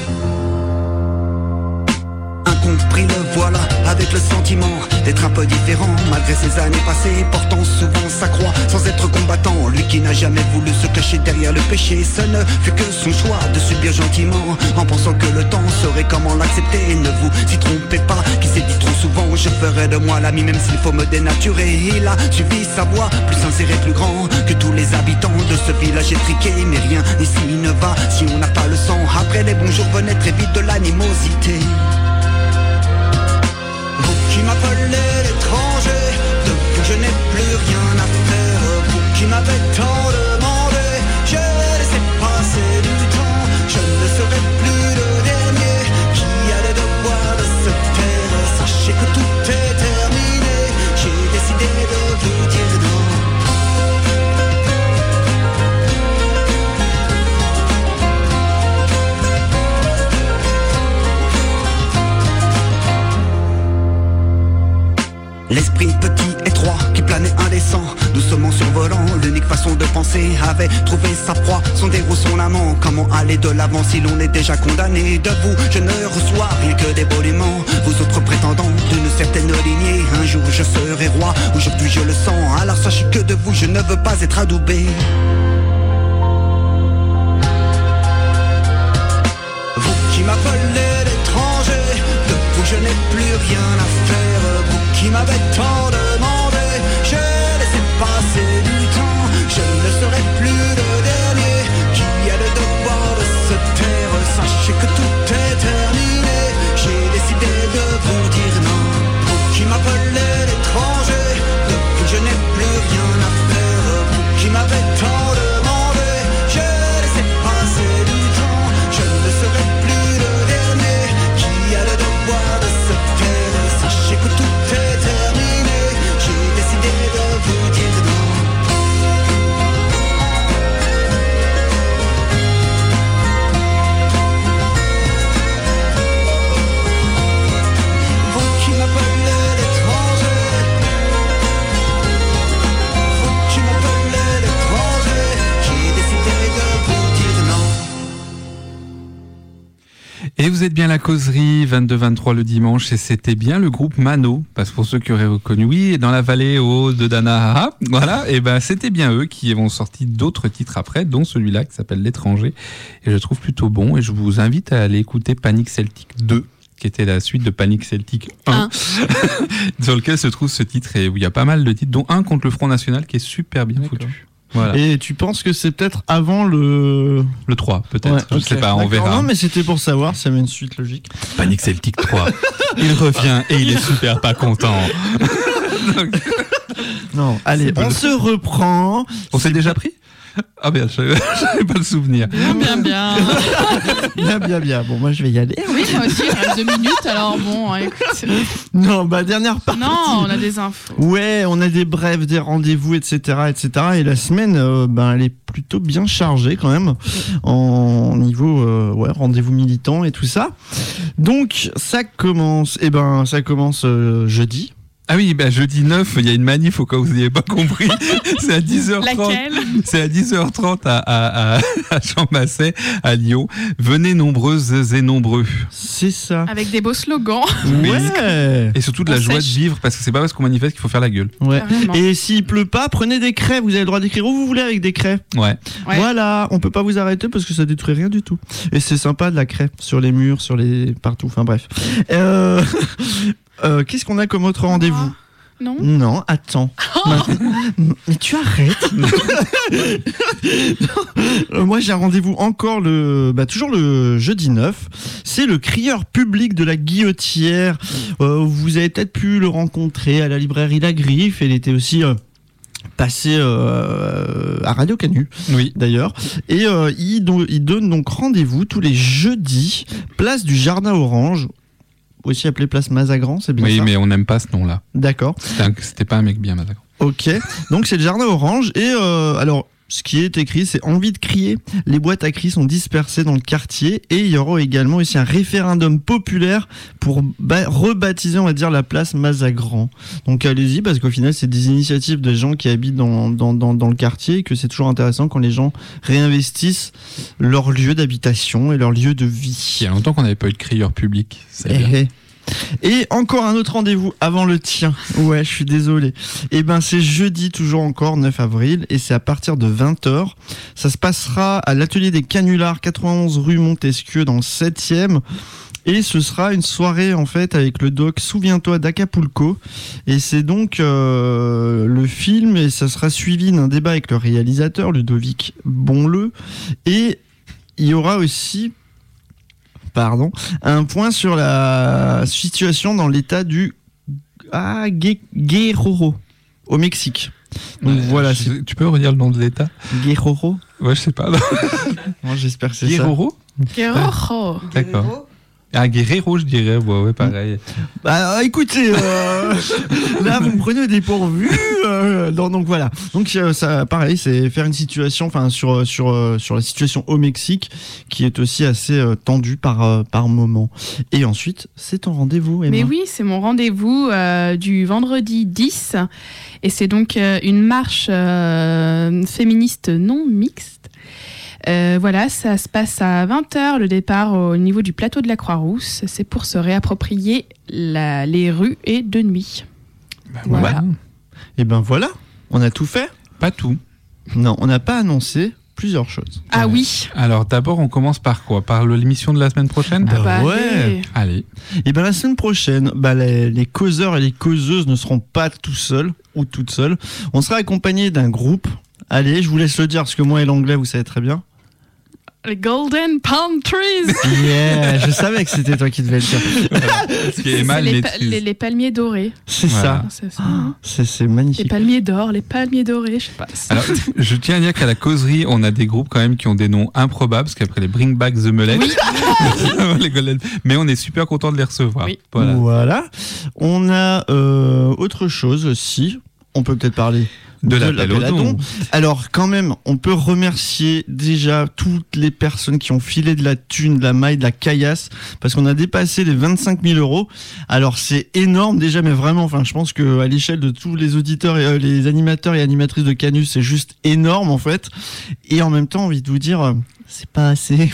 [SPEAKER 2] Incompris le voilà, avec le sentiment d'être un peu différent, malgré ces années passées, portant souvent sa croix, sans être combattant. Lui qui n'a jamais voulu se cacher derrière le péché, ce ne fut que son choix de subir gentiment, en pensant que le temps saurait comment l'accepter. Ne vous y trompez pas, qui s'est dit trop souvent, je ferai de moi l'ami même s'il faut me dénaturer. Il a suivi sa voix, plus sincère et plus grand que tous les habitants de ce village étriqué. Mais rien ici ne va si on n'a pas le sang. Après les bons jours venait très vite de l'animosité. Qui m'appelait l'étranger, de vous je n'ai plus rien à faire. Vous qui m'avez tant demandé, je laissais passer du temps. Je ne serai plus le dernier qui a le devoir de se taire. Sachez que tout est terminé, j'ai décidé de vous dire non. L'esprit petit, étroit, qui planait indécent, doucement survolant, l'unique façon de penser avait trouvé sa proie, son héros, son amant. Comment aller de l'avant si l'on est déjà condamné? De vous, je ne reçois rien que des boniments. Vous autres prétendants d'une certaine lignée, un jour je serai roi, aujourd'hui je le sens. Alors sachez que de vous, je ne veux pas être adoubé. Vous qui m'appelez l'étranger, de vous je n'ai plus rien à faire. Vous qui m'avez tant demandé, je laissais passer du temps. Je ne serai plus le dernier qui a le devoir de se taire. Sachez que tout est terminé, j'ai décidé de vous dire non. Vous qui m'appelez l'étranger, de vous je n'ai plus rien à faire. Vous qui m'avez tant demandé, je laissais passer du temps. Je ne serai plus le dernier qui a le devoir
[SPEAKER 7] Et vous êtes bien à la causerie vingt-deux vingt-trois le dimanche et c'était bien le groupe Mano, parce que pour ceux qui auraient reconnu, oui, et dans la vallée haute de Danahara, voilà, et ben c'était bien eux qui ont sorti d'autres titres après, dont celui-là qui s'appelle L'étranger, et je trouve plutôt bon, et je vous invite à aller écouter Panic Celtic deux, qui était la suite de Panic Celtic un, sur lequel se trouve ce titre, et où il y a pas mal de titres, dont un contre le Front National qui est super bien
[SPEAKER 5] D'accord.
[SPEAKER 7] foutu. Voilà.
[SPEAKER 5] Et tu penses que c'est peut-être avant le...
[SPEAKER 7] Le trois, peut-être.
[SPEAKER 5] Ouais,
[SPEAKER 7] je
[SPEAKER 5] ok.
[SPEAKER 7] sais pas, on
[SPEAKER 5] D'accord.
[SPEAKER 7] verra.
[SPEAKER 5] Non, mais c'était pour savoir, ça met une suite logique.
[SPEAKER 7] Panic Celtic trois. Il revient et il est super pas content. Donc...
[SPEAKER 5] Non, allez, on se reprend.
[SPEAKER 7] On s'est déjà pris ? Ah bien, j'avais pas le souvenir.
[SPEAKER 8] Bien, bien, bien.
[SPEAKER 5] Bien, bien, bien. Bon, moi, je vais y aller.
[SPEAKER 8] Oui, moi aussi, il reste deux minutes, alors bon, écoute.
[SPEAKER 5] Non, bah, dernière partie.
[SPEAKER 8] Non, on a des infos.
[SPEAKER 5] Ouais, on a des brefs, des rendez-vous, et cetera, et cetera. Et la semaine, euh, ben, elle est plutôt bien chargée quand même en niveau euh, ouais, rendez-vous militant et tout ça. Donc, ça commence. Eh ben, ça commence euh, jeudi.
[SPEAKER 7] Ah oui, bah, jeudi neuf, il y a une manif au cas où vous n'avez pas compris. C'est à dix heures trente.
[SPEAKER 8] Laquelle ?
[SPEAKER 7] C'est à dix heures trente à, à, à, à Champmasset, à Lyon. Venez nombreuses et nombreux.
[SPEAKER 5] C'est ça.
[SPEAKER 8] Avec des beaux slogans.
[SPEAKER 5] Ouais.
[SPEAKER 7] Et surtout de la
[SPEAKER 8] On
[SPEAKER 7] joie
[SPEAKER 8] sèche.
[SPEAKER 7] de vivre, parce que c'est pas parce qu'on manifeste qu'il faut faire la gueule.
[SPEAKER 5] Ouais.
[SPEAKER 8] Carrément.
[SPEAKER 5] Et s'il pleut pas, prenez des craies. Vous avez le droit d'écrire où vous voulez avec des craies.
[SPEAKER 7] Ouais.
[SPEAKER 8] Ouais.
[SPEAKER 5] Voilà, on peut pas vous arrêter parce que ça détruit rien du tout. Et c'est sympa de la craie sur les murs, sur les partout. Enfin bref. Euh... euh, Qu'est-ce qu'on a comme autre rendez-vous ?
[SPEAKER 8] Non.
[SPEAKER 5] Non, attends. Mais tu arrêtes. Non, moi, j'ai un rendez-vous encore le, bah, toujours le jeudi neuf. C'est le crieur public de la Guillotière. Euh, vous avez peut-être pu le rencontrer à la librairie La Griffe. Elle était aussi euh, passée euh, à Radio Canu,
[SPEAKER 7] Oui.
[SPEAKER 5] d'ailleurs. Et euh, il, do- il donne donc rendez-vous tous les jeudis, place du Jardin Orange. Aussi appelé place Mazagran, c'est bien
[SPEAKER 7] Oui,
[SPEAKER 5] ça.
[SPEAKER 7] mais on n'aime pas ce nom-là.
[SPEAKER 5] D'accord.
[SPEAKER 7] C'était, un- c'était pas un mec bien, Mazagran.
[SPEAKER 5] Ok, donc c'est le Jardin Orange et euh, alors ce qui est écrit c'est envie de crier. Les boîtes à cris sont dispersées dans le quartier et il y aura également aussi un référendum populaire pour ba- rebaptiser on va dire la place Mazagran. Donc allez-y parce qu'au final c'est des initiatives de gens qui habitent dans, dans, dans, dans le quartier et que c'est toujours intéressant quand les gens réinvestissent leur lieu d'habitation et leur lieu de vie.
[SPEAKER 7] Il y a longtemps qu'on n'avait pas eu de crieur public. C'est
[SPEAKER 5] Eh,
[SPEAKER 7] bien.
[SPEAKER 5] eh. Et encore un autre rendez-vous avant le tien. Ouais, je suis désolé. Et ben c'est jeudi toujours encore neuf avril et c'est à partir de vingt heures. Ça se passera à l'atelier des Canulars quatre-vingt-onze rue Montesquieu dans le septième. Et ce sera une soirée en fait avec le doc Souviens-toi d'Acapulco. Et c'est donc euh, le film et ça sera suivi d'un débat avec le réalisateur Ludovic Bonleu. Et il y aura aussi pardon, un point sur la situation dans l'état du ah, Gue- Guerrero au Mexique. Donc
[SPEAKER 7] Ouais,
[SPEAKER 5] voilà,
[SPEAKER 7] je-
[SPEAKER 5] c'est
[SPEAKER 7] Tu peux redire le nom de l'État ?
[SPEAKER 5] Guerrero.
[SPEAKER 7] Ouais, je sais pas.
[SPEAKER 5] Moi, j'espère que c'est ça.
[SPEAKER 7] Guerrero ?
[SPEAKER 8] Guerrero.
[SPEAKER 7] D'accord. Ah, Guerrero, je dirais. Ouais, ouais, pareil.
[SPEAKER 5] Bah écoutez, euh, là vous me prenez au dépourvu. Euh, donc, donc voilà. Donc euh, ça, pareil, c'est faire une situation, enfin sur sur euh, sur la situation au Mexique, qui est aussi assez euh, tendue par euh, par moment. Et ensuite, c'est ton rendez-vous, Emma.
[SPEAKER 8] Mais oui, c'est mon rendez-vous euh, du vendredi dix. Et c'est donc euh, une marche euh, féministe non mixte. Euh, voilà, ça se passe à vingt heures, le départ au niveau du plateau de la Croix-Rousse. C'est pour se réapproprier la, les rues et de nuit.
[SPEAKER 7] Bah,
[SPEAKER 8] Voilà.
[SPEAKER 7] ouais.
[SPEAKER 5] Et ben voilà, on a tout fait.
[SPEAKER 7] Pas tout.
[SPEAKER 5] Non, on n'a pas annoncé plusieurs choses.
[SPEAKER 8] Ah oui.
[SPEAKER 7] Alors d'abord, on commence par quoi ? Par le- l'émission de la semaine prochaine ?
[SPEAKER 8] Ah bah,
[SPEAKER 5] ouais.
[SPEAKER 8] allez.
[SPEAKER 7] Allez.
[SPEAKER 5] Et bien la semaine prochaine, bah, les, les causeurs et les causeuses ne seront pas tout seuls ou toutes seules. On sera accompagné d'un groupe. Allez, je vous laisse le dire parce que moi et l'anglais, vous savez très bien.
[SPEAKER 8] Les Golden Palm Trees.
[SPEAKER 5] Yeah, je savais que c'était toi qui devais le dire.
[SPEAKER 7] Ce qui est
[SPEAKER 8] C'est
[SPEAKER 7] mal
[SPEAKER 8] les, pa-
[SPEAKER 7] maîtrise.
[SPEAKER 8] les, les palmiers dorés.
[SPEAKER 5] C'est
[SPEAKER 7] Voilà.
[SPEAKER 5] ça.
[SPEAKER 8] C'est ça, hein.
[SPEAKER 5] C'est, c'est
[SPEAKER 8] Les
[SPEAKER 5] magnifique.
[SPEAKER 8] palmiers d'or, les palmiers dorés, je sais pas.
[SPEAKER 7] Alors, je tiens à dire qu'à la causerie, on a des groupes quand même qui ont des noms improbables, parce qu'après les Bring Back the Mullet, les Golden- mais on est super content de les recevoir.
[SPEAKER 8] Oui.
[SPEAKER 7] Voilà.
[SPEAKER 5] Voilà. On a euh, autre chose aussi. On peut peut-être parler
[SPEAKER 7] De l'appel aux dons.
[SPEAKER 5] Alors quand même, on peut remercier déjà toutes les personnes qui ont filé de la thune, de la maille, de la caillasse, parce qu'on a dépassé les vingt-cinq mille euros. Alors c'est énorme déjà, mais vraiment, enfin, je pense que à l'échelle de tous les auditeurs et euh, les animateurs et animatrices de Canus, c'est juste énorme en fait. Et en même temps, envie de vous dire, euh, c'est pas assez.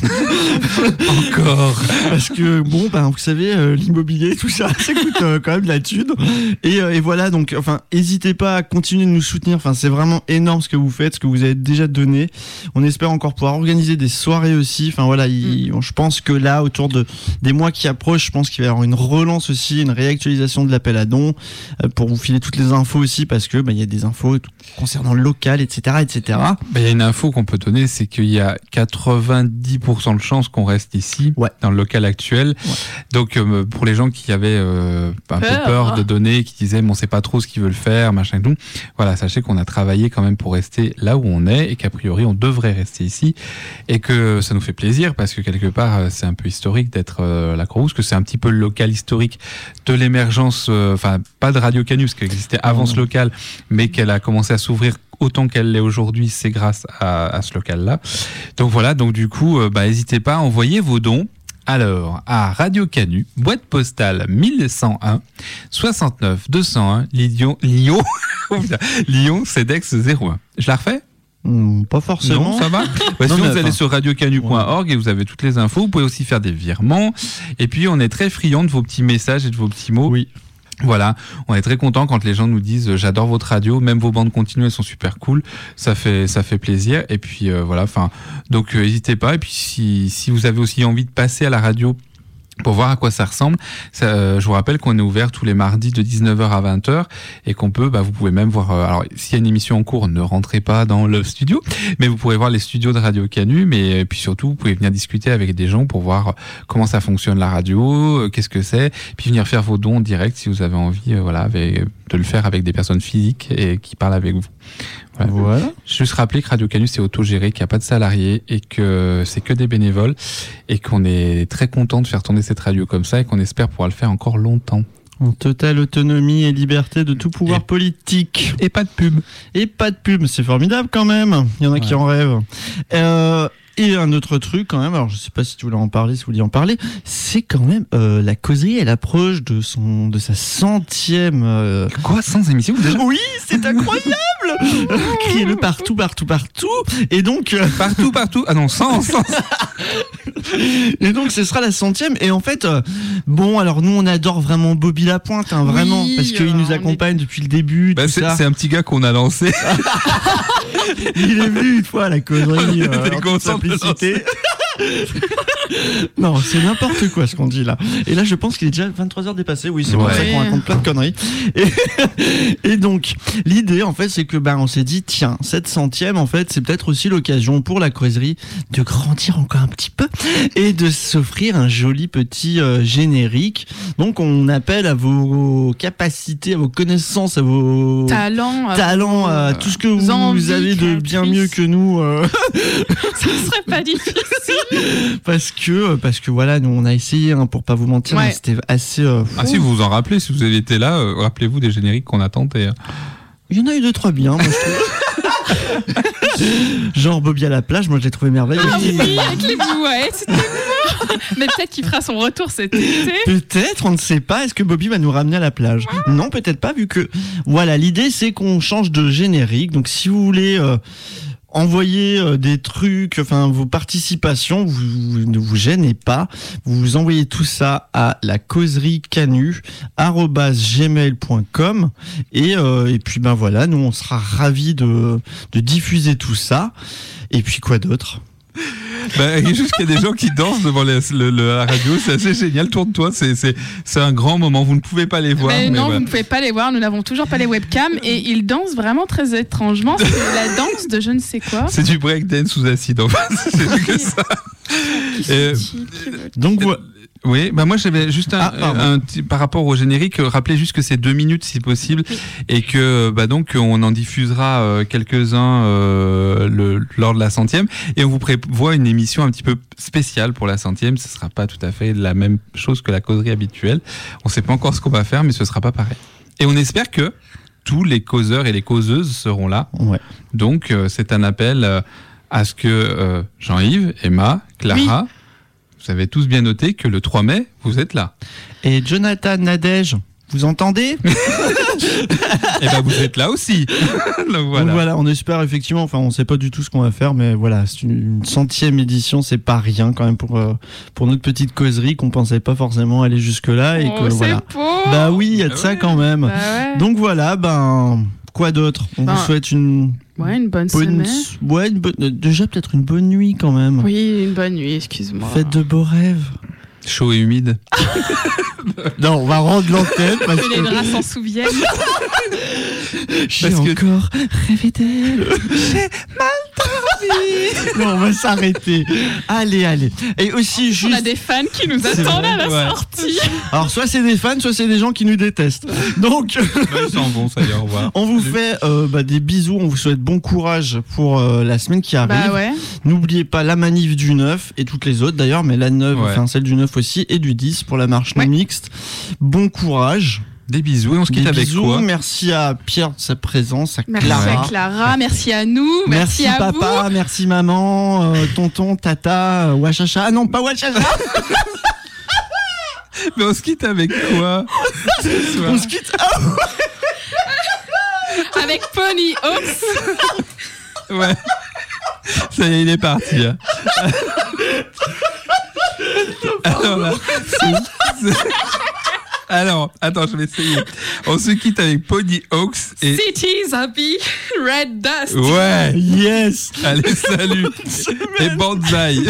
[SPEAKER 7] Encore.
[SPEAKER 5] Parce que bon, ben vous savez, euh, l'immobilier, tout ça, ça coûte euh, quand même de la thune. Et, euh, et voilà, donc, enfin, n'hésitez pas à continuer de nous soutenir. Enfin, c'est vraiment énorme ce que vous faites, ce que vous avez déjà donné. On espère encore pouvoir organiser des soirées aussi. Enfin voilà, il, je pense que là, autour de des mois qui approchent, je pense qu'il va y avoir une relance aussi, une réactualisation de l'appel à dons euh, pour vous filer toutes les infos aussi, parce que ben il y a des infos concernant le local, et cetera, et cetera.
[SPEAKER 7] Ben, il y a une info qu'on peut donner, c'est qu'il y a quatre-vingt-dix pour cent de chances qu'on reste ici,
[SPEAKER 5] ouais.
[SPEAKER 7] dans le local actuel. Ouais. Donc euh, pour les gens qui avaient euh, un peur. peu peur de donner, qui disaient bon, on sait pas trop ce qu'ils veulent faire, machin et tout, voilà, sachez qu'on a travaillé quand même pour rester là où on est et qu'a priori on devrait rester ici et que ça nous fait plaisir parce que quelque part c'est un peu historique d'être euh, la Croix-Rousse, que c'est un petit peu le local historique de l'émergence, enfin euh, pas de Radio Canu parce qu'elle existait avant mmh. ce local, mais qu'elle a commencé à s'ouvrir autant qu'elle l'est aujourd'hui, c'est grâce à, à ce local-là. Donc voilà, donc du coup, euh, bah, n'hésitez pas à envoyer vos dons. Alors, à Radio Canu, boîte postale mille cent un, soixante-neuf deux cent un, Lyon, Lyon, Lyon, Cedex zéro un. Je la refais ?
[SPEAKER 5] Mmh, pas forcément.
[SPEAKER 7] Non, ça va. Bah,
[SPEAKER 5] non,
[SPEAKER 7] sinon, vous
[SPEAKER 5] enfin...
[SPEAKER 7] allez sur radio canu point org ouais. et vous avez toutes les infos. Vous pouvez aussi faire des virements. Et puis, on est très friands de vos petits messages et de vos petits mots.
[SPEAKER 5] Oui.
[SPEAKER 7] Voilà, on est très content quand les gens nous disent j'adore votre radio, même vos bandes continues elles sont super cool, ça fait ça fait plaisir et puis euh, voilà, enfin donc n'hésitez euh, pas et puis si si vous avez aussi envie de passer à la radio pour voir à quoi ça ressemble, ça, euh, je vous rappelle qu'on est ouvert tous les mardis de dix-neuf heures à vingt heures et qu'on peut, bah, vous pouvez même voir, euh, alors s'il y a une émission en cours, ne rentrez pas dans le studio, mais vous pourrez voir les studios de Radio Canu, mais et puis surtout vous pouvez venir discuter avec des gens pour voir comment ça fonctionne la radio, euh, qu'est-ce que c'est, puis venir faire vos dons direct si vous avez envie, euh, voilà, avec, de le faire avec des personnes physiques et qui parlent avec vous. Voilà. Voilà. Juste rappeler que Radio Canu c'est autogéré, qu'il n'y a pas de salariés et que c'est que des bénévoles et qu'on est très content de faire tourner cette radio comme ça et qu'on espère pouvoir le faire encore longtemps.
[SPEAKER 5] En totale autonomie et liberté de tout pouvoir et politique.
[SPEAKER 7] Et pas de pub.
[SPEAKER 5] Et pas de pub, c'est formidable quand même. Il y en a ouais. qui en rêvent. Euh, et un autre truc quand même, alors je sais pas si tu voulais en parler, si vous vouliez en parler, c'est quand même euh, la causerie, elle approche de son, de sa centième. Euh...
[SPEAKER 7] Quoi, cent émissions déjà ?
[SPEAKER 5] Oui, c'est incroyable. Criez-le partout, partout, partout. Et donc euh...
[SPEAKER 7] partout, partout. Ah non, cent, cent.
[SPEAKER 5] Et donc ce sera la centième. Et en fait, euh, bon, alors nous on adore vraiment Bobby Lapointe, hein, vraiment, oui, parce qu'il euh, nous accompagne est... depuis le début.
[SPEAKER 7] Bah,
[SPEAKER 5] tout
[SPEAKER 7] c'est,
[SPEAKER 5] ça.
[SPEAKER 7] c'est un petit gars qu'on a lancé.
[SPEAKER 5] Il est venu une fois à la causerie, euh, en toute simplicité. Non, c'est n'importe quoi ce qu'on dit là. Et là, je pense qu'il est déjà vingt-trois heures dépassées. Oui, c'est ouais. pour ça qu'on raconte plein de conneries. Et, et donc, l'idée, en fait, c'est que bah, on s'est dit, tiens, cette centième, en fait, c'est peut-être aussi l'occasion pour la causerie de grandir encore un petit peu et de s'offrir un joli petit euh, générique. Donc, on appelle à vos capacités, à vos connaissances, à vos
[SPEAKER 8] talents, à,
[SPEAKER 5] talents,
[SPEAKER 8] vos,
[SPEAKER 5] à tout ce que vous, vous avez de bien mieux que nous. Euh...
[SPEAKER 8] Ça serait pas difficile.
[SPEAKER 5] Parce que, parce que voilà, nous on a essayé, hein, pour pas vous mentir, ouais. mais c'était assez. Euh,
[SPEAKER 7] ah si vous vous en rappelez, si vous avez été là, euh, rappelez-vous des génériques qu'on a tenté. Hein.
[SPEAKER 5] Il y en a eu deux trois bien, moi je trouve. Genre Bobby à la plage, moi je l'ai trouvé merveilleux.
[SPEAKER 8] Ah oui, avec les bouettes, c'était beau. Mais peut-être qu'il fera son retour cet été.
[SPEAKER 5] Peut-être, on ne sait pas. Est-ce que Bobby va nous ramener à la plage ? Non, peut-être pas, vu que voilà, l'idée c'est qu'on change de générique. Donc si vous voulez. Euh, Envoyez euh, des trucs, enfin vos participations, vous, vous ne vous gênez pas. Vous envoyez tout ça à la causerie canu arobase gmail point com et euh, et puis ben voilà, nous on sera ravis de de diffuser tout ça. Et puis quoi d'autre ?
[SPEAKER 7] Bah, il y a juste qu'il y a des gens qui dansent devant les, le, le, la radio, c'est assez génial. Tourne-toi, c'est, c'est, c'est un grand moment. Vous ne pouvez pas les voir.
[SPEAKER 8] Mais
[SPEAKER 7] mais
[SPEAKER 8] non,
[SPEAKER 7] voilà.
[SPEAKER 8] Vous ne pouvez pas les voir. Nous n'avons toujours pas les webcams et ils dansent vraiment très étrangement. C'est la danse de je ne sais quoi.
[SPEAKER 7] C'est du breakdance sous acide, en fait. C'est que ça. Et,
[SPEAKER 5] donc voilà.
[SPEAKER 7] Oui, bah moi j'avais juste un, ah, un, un par rapport au générique, rappelez juste que c'est deux minutes si possible oui. et que bah donc on en diffusera euh, quelques-uns euh, le, lors de la centième et on vous prévoit une émission un petit peu spéciale pour la centième. Ce sera pas tout à fait la même chose que la causerie habituelle. On sait pas encore ce qu'on va faire, mais ce sera pas pareil. Et on espère que tous les causeurs et les causeuses seront là. Ouais. Donc euh, c'est un appel euh, à ce que euh, Jean-Yves, Emma, Clara. Oui. Vous avez tous bien noté que le trois mai, vous êtes là.
[SPEAKER 5] Et Jonathan, Nadège, vous entendez ?
[SPEAKER 7] Et ben vous êtes là aussi. Donc voilà.
[SPEAKER 5] Donc voilà, on espère effectivement, enfin on sait pas du tout ce qu'on va faire, mais voilà, c'est une, une centième édition, c'est pas rien quand même pour, euh, pour notre petite causerie qu'on pensait pas forcément aller jusque-là. Et
[SPEAKER 8] Oh,
[SPEAKER 5] que
[SPEAKER 8] c'est
[SPEAKER 5] voilà.
[SPEAKER 8] beau.
[SPEAKER 5] Bah oui, il y a de ça quand même.
[SPEAKER 8] Bah ouais.
[SPEAKER 5] Donc voilà, ben quoi d'autre? On
[SPEAKER 8] Ben,
[SPEAKER 5] vous souhaite une
[SPEAKER 8] Ouais, une bonne
[SPEAKER 5] bonne,
[SPEAKER 8] semaine.
[SPEAKER 5] ouais, une bonne- déjà peut-être une bonne nuit quand même.
[SPEAKER 8] Oui, une bonne nuit, excuse-moi.
[SPEAKER 5] Faites de beaux rêves.
[SPEAKER 7] Chaud et humide.
[SPEAKER 5] Non, on va rendre l'antenne parce
[SPEAKER 8] Que les
[SPEAKER 5] que
[SPEAKER 8] draps s'en souviennent.
[SPEAKER 5] j'ai
[SPEAKER 7] parce que-
[SPEAKER 5] encore rêvé d'elle. J'ai mal dormi. Non, on va s'arrêter. Allez, allez. Et aussi
[SPEAKER 8] On
[SPEAKER 5] juste.
[SPEAKER 8] a des fans qui nous
[SPEAKER 5] C'est
[SPEAKER 8] attendent
[SPEAKER 5] vrai,
[SPEAKER 8] à la
[SPEAKER 7] ouais.
[SPEAKER 8] sortie.
[SPEAKER 5] Alors soit c'est des fans, soit c'est des gens qui nous détestent. Donc
[SPEAKER 7] Bah, ils s'en vont, ça y est, au revoir.
[SPEAKER 5] on vous fait euh, bah, des bisous, on vous souhaite bon courage pour euh, la semaine qui arrive.
[SPEAKER 8] Bah ouais.
[SPEAKER 5] N'oubliez pas la manif du neuf et toutes les autres d'ailleurs, mais la neuf,
[SPEAKER 7] Ouais.
[SPEAKER 5] enfin celle du neuf aussi et du dix pour la marche non
[SPEAKER 8] Ouais.
[SPEAKER 5] mixte. Bon courage.
[SPEAKER 7] Des bisous et on se quitte
[SPEAKER 5] Des
[SPEAKER 7] avec
[SPEAKER 5] bisous.
[SPEAKER 7] quoi?
[SPEAKER 5] Merci à Pierre de sa présence, à
[SPEAKER 8] Merci
[SPEAKER 5] Clara.
[SPEAKER 8] à Clara, merci à nous, merci,
[SPEAKER 5] Merci,
[SPEAKER 8] à
[SPEAKER 5] papa, merci maman, euh, tonton, tata, euh, wachacha. Ah non, pas wachacha.
[SPEAKER 7] Mais on se quitte avec quoi? ce soir
[SPEAKER 5] On se quitte. Ah,
[SPEAKER 8] vous, avec Pony Hawks.
[SPEAKER 7] Ouais. Ça y est, il est parti. hein. Alors là, c'est- c'est- Alors, attends, je vais essayer. On se quitte avec Pony Hawks et...
[SPEAKER 8] Cities Happy Red Dust.
[SPEAKER 7] Ouais.
[SPEAKER 5] yes.
[SPEAKER 7] Allez, salut. Et Banzai.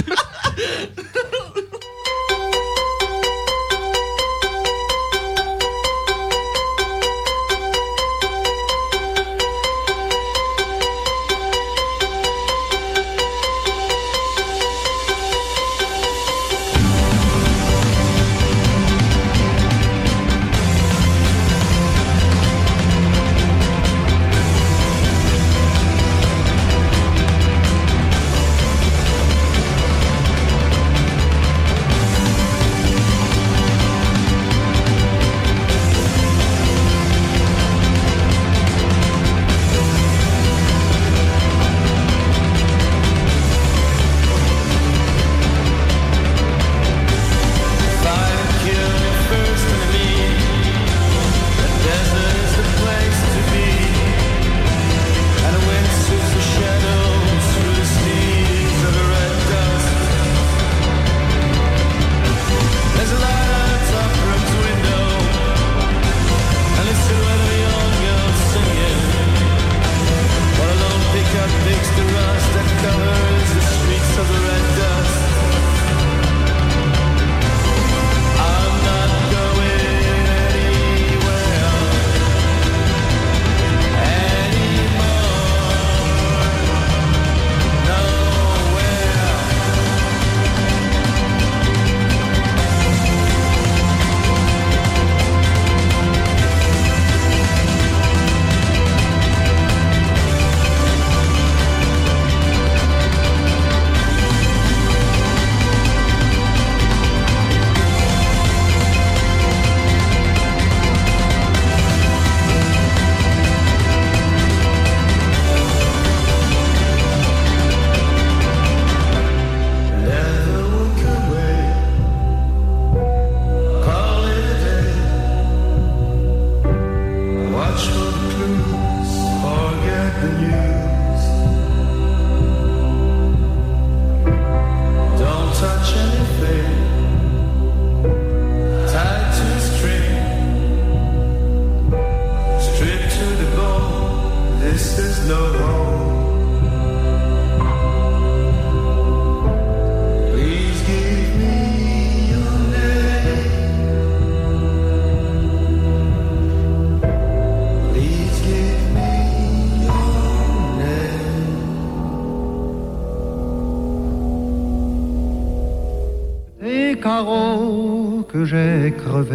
[SPEAKER 10] Carreaux que j'ai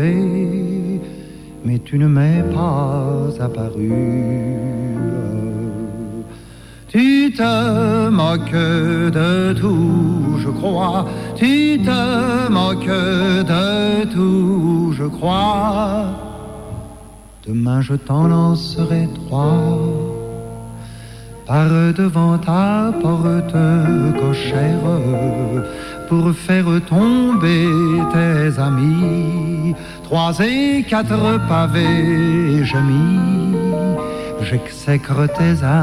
[SPEAKER 10] crevés, mais tu ne m'es pas apparu. Tu te moques de tout, je crois. Tu te moques de tout, je crois. Demain je t'en lancerai trois par devant ta porte cochère, pour faire tomber tes amis, trois et quatre pavés, je mis, j'exècre tes âmes.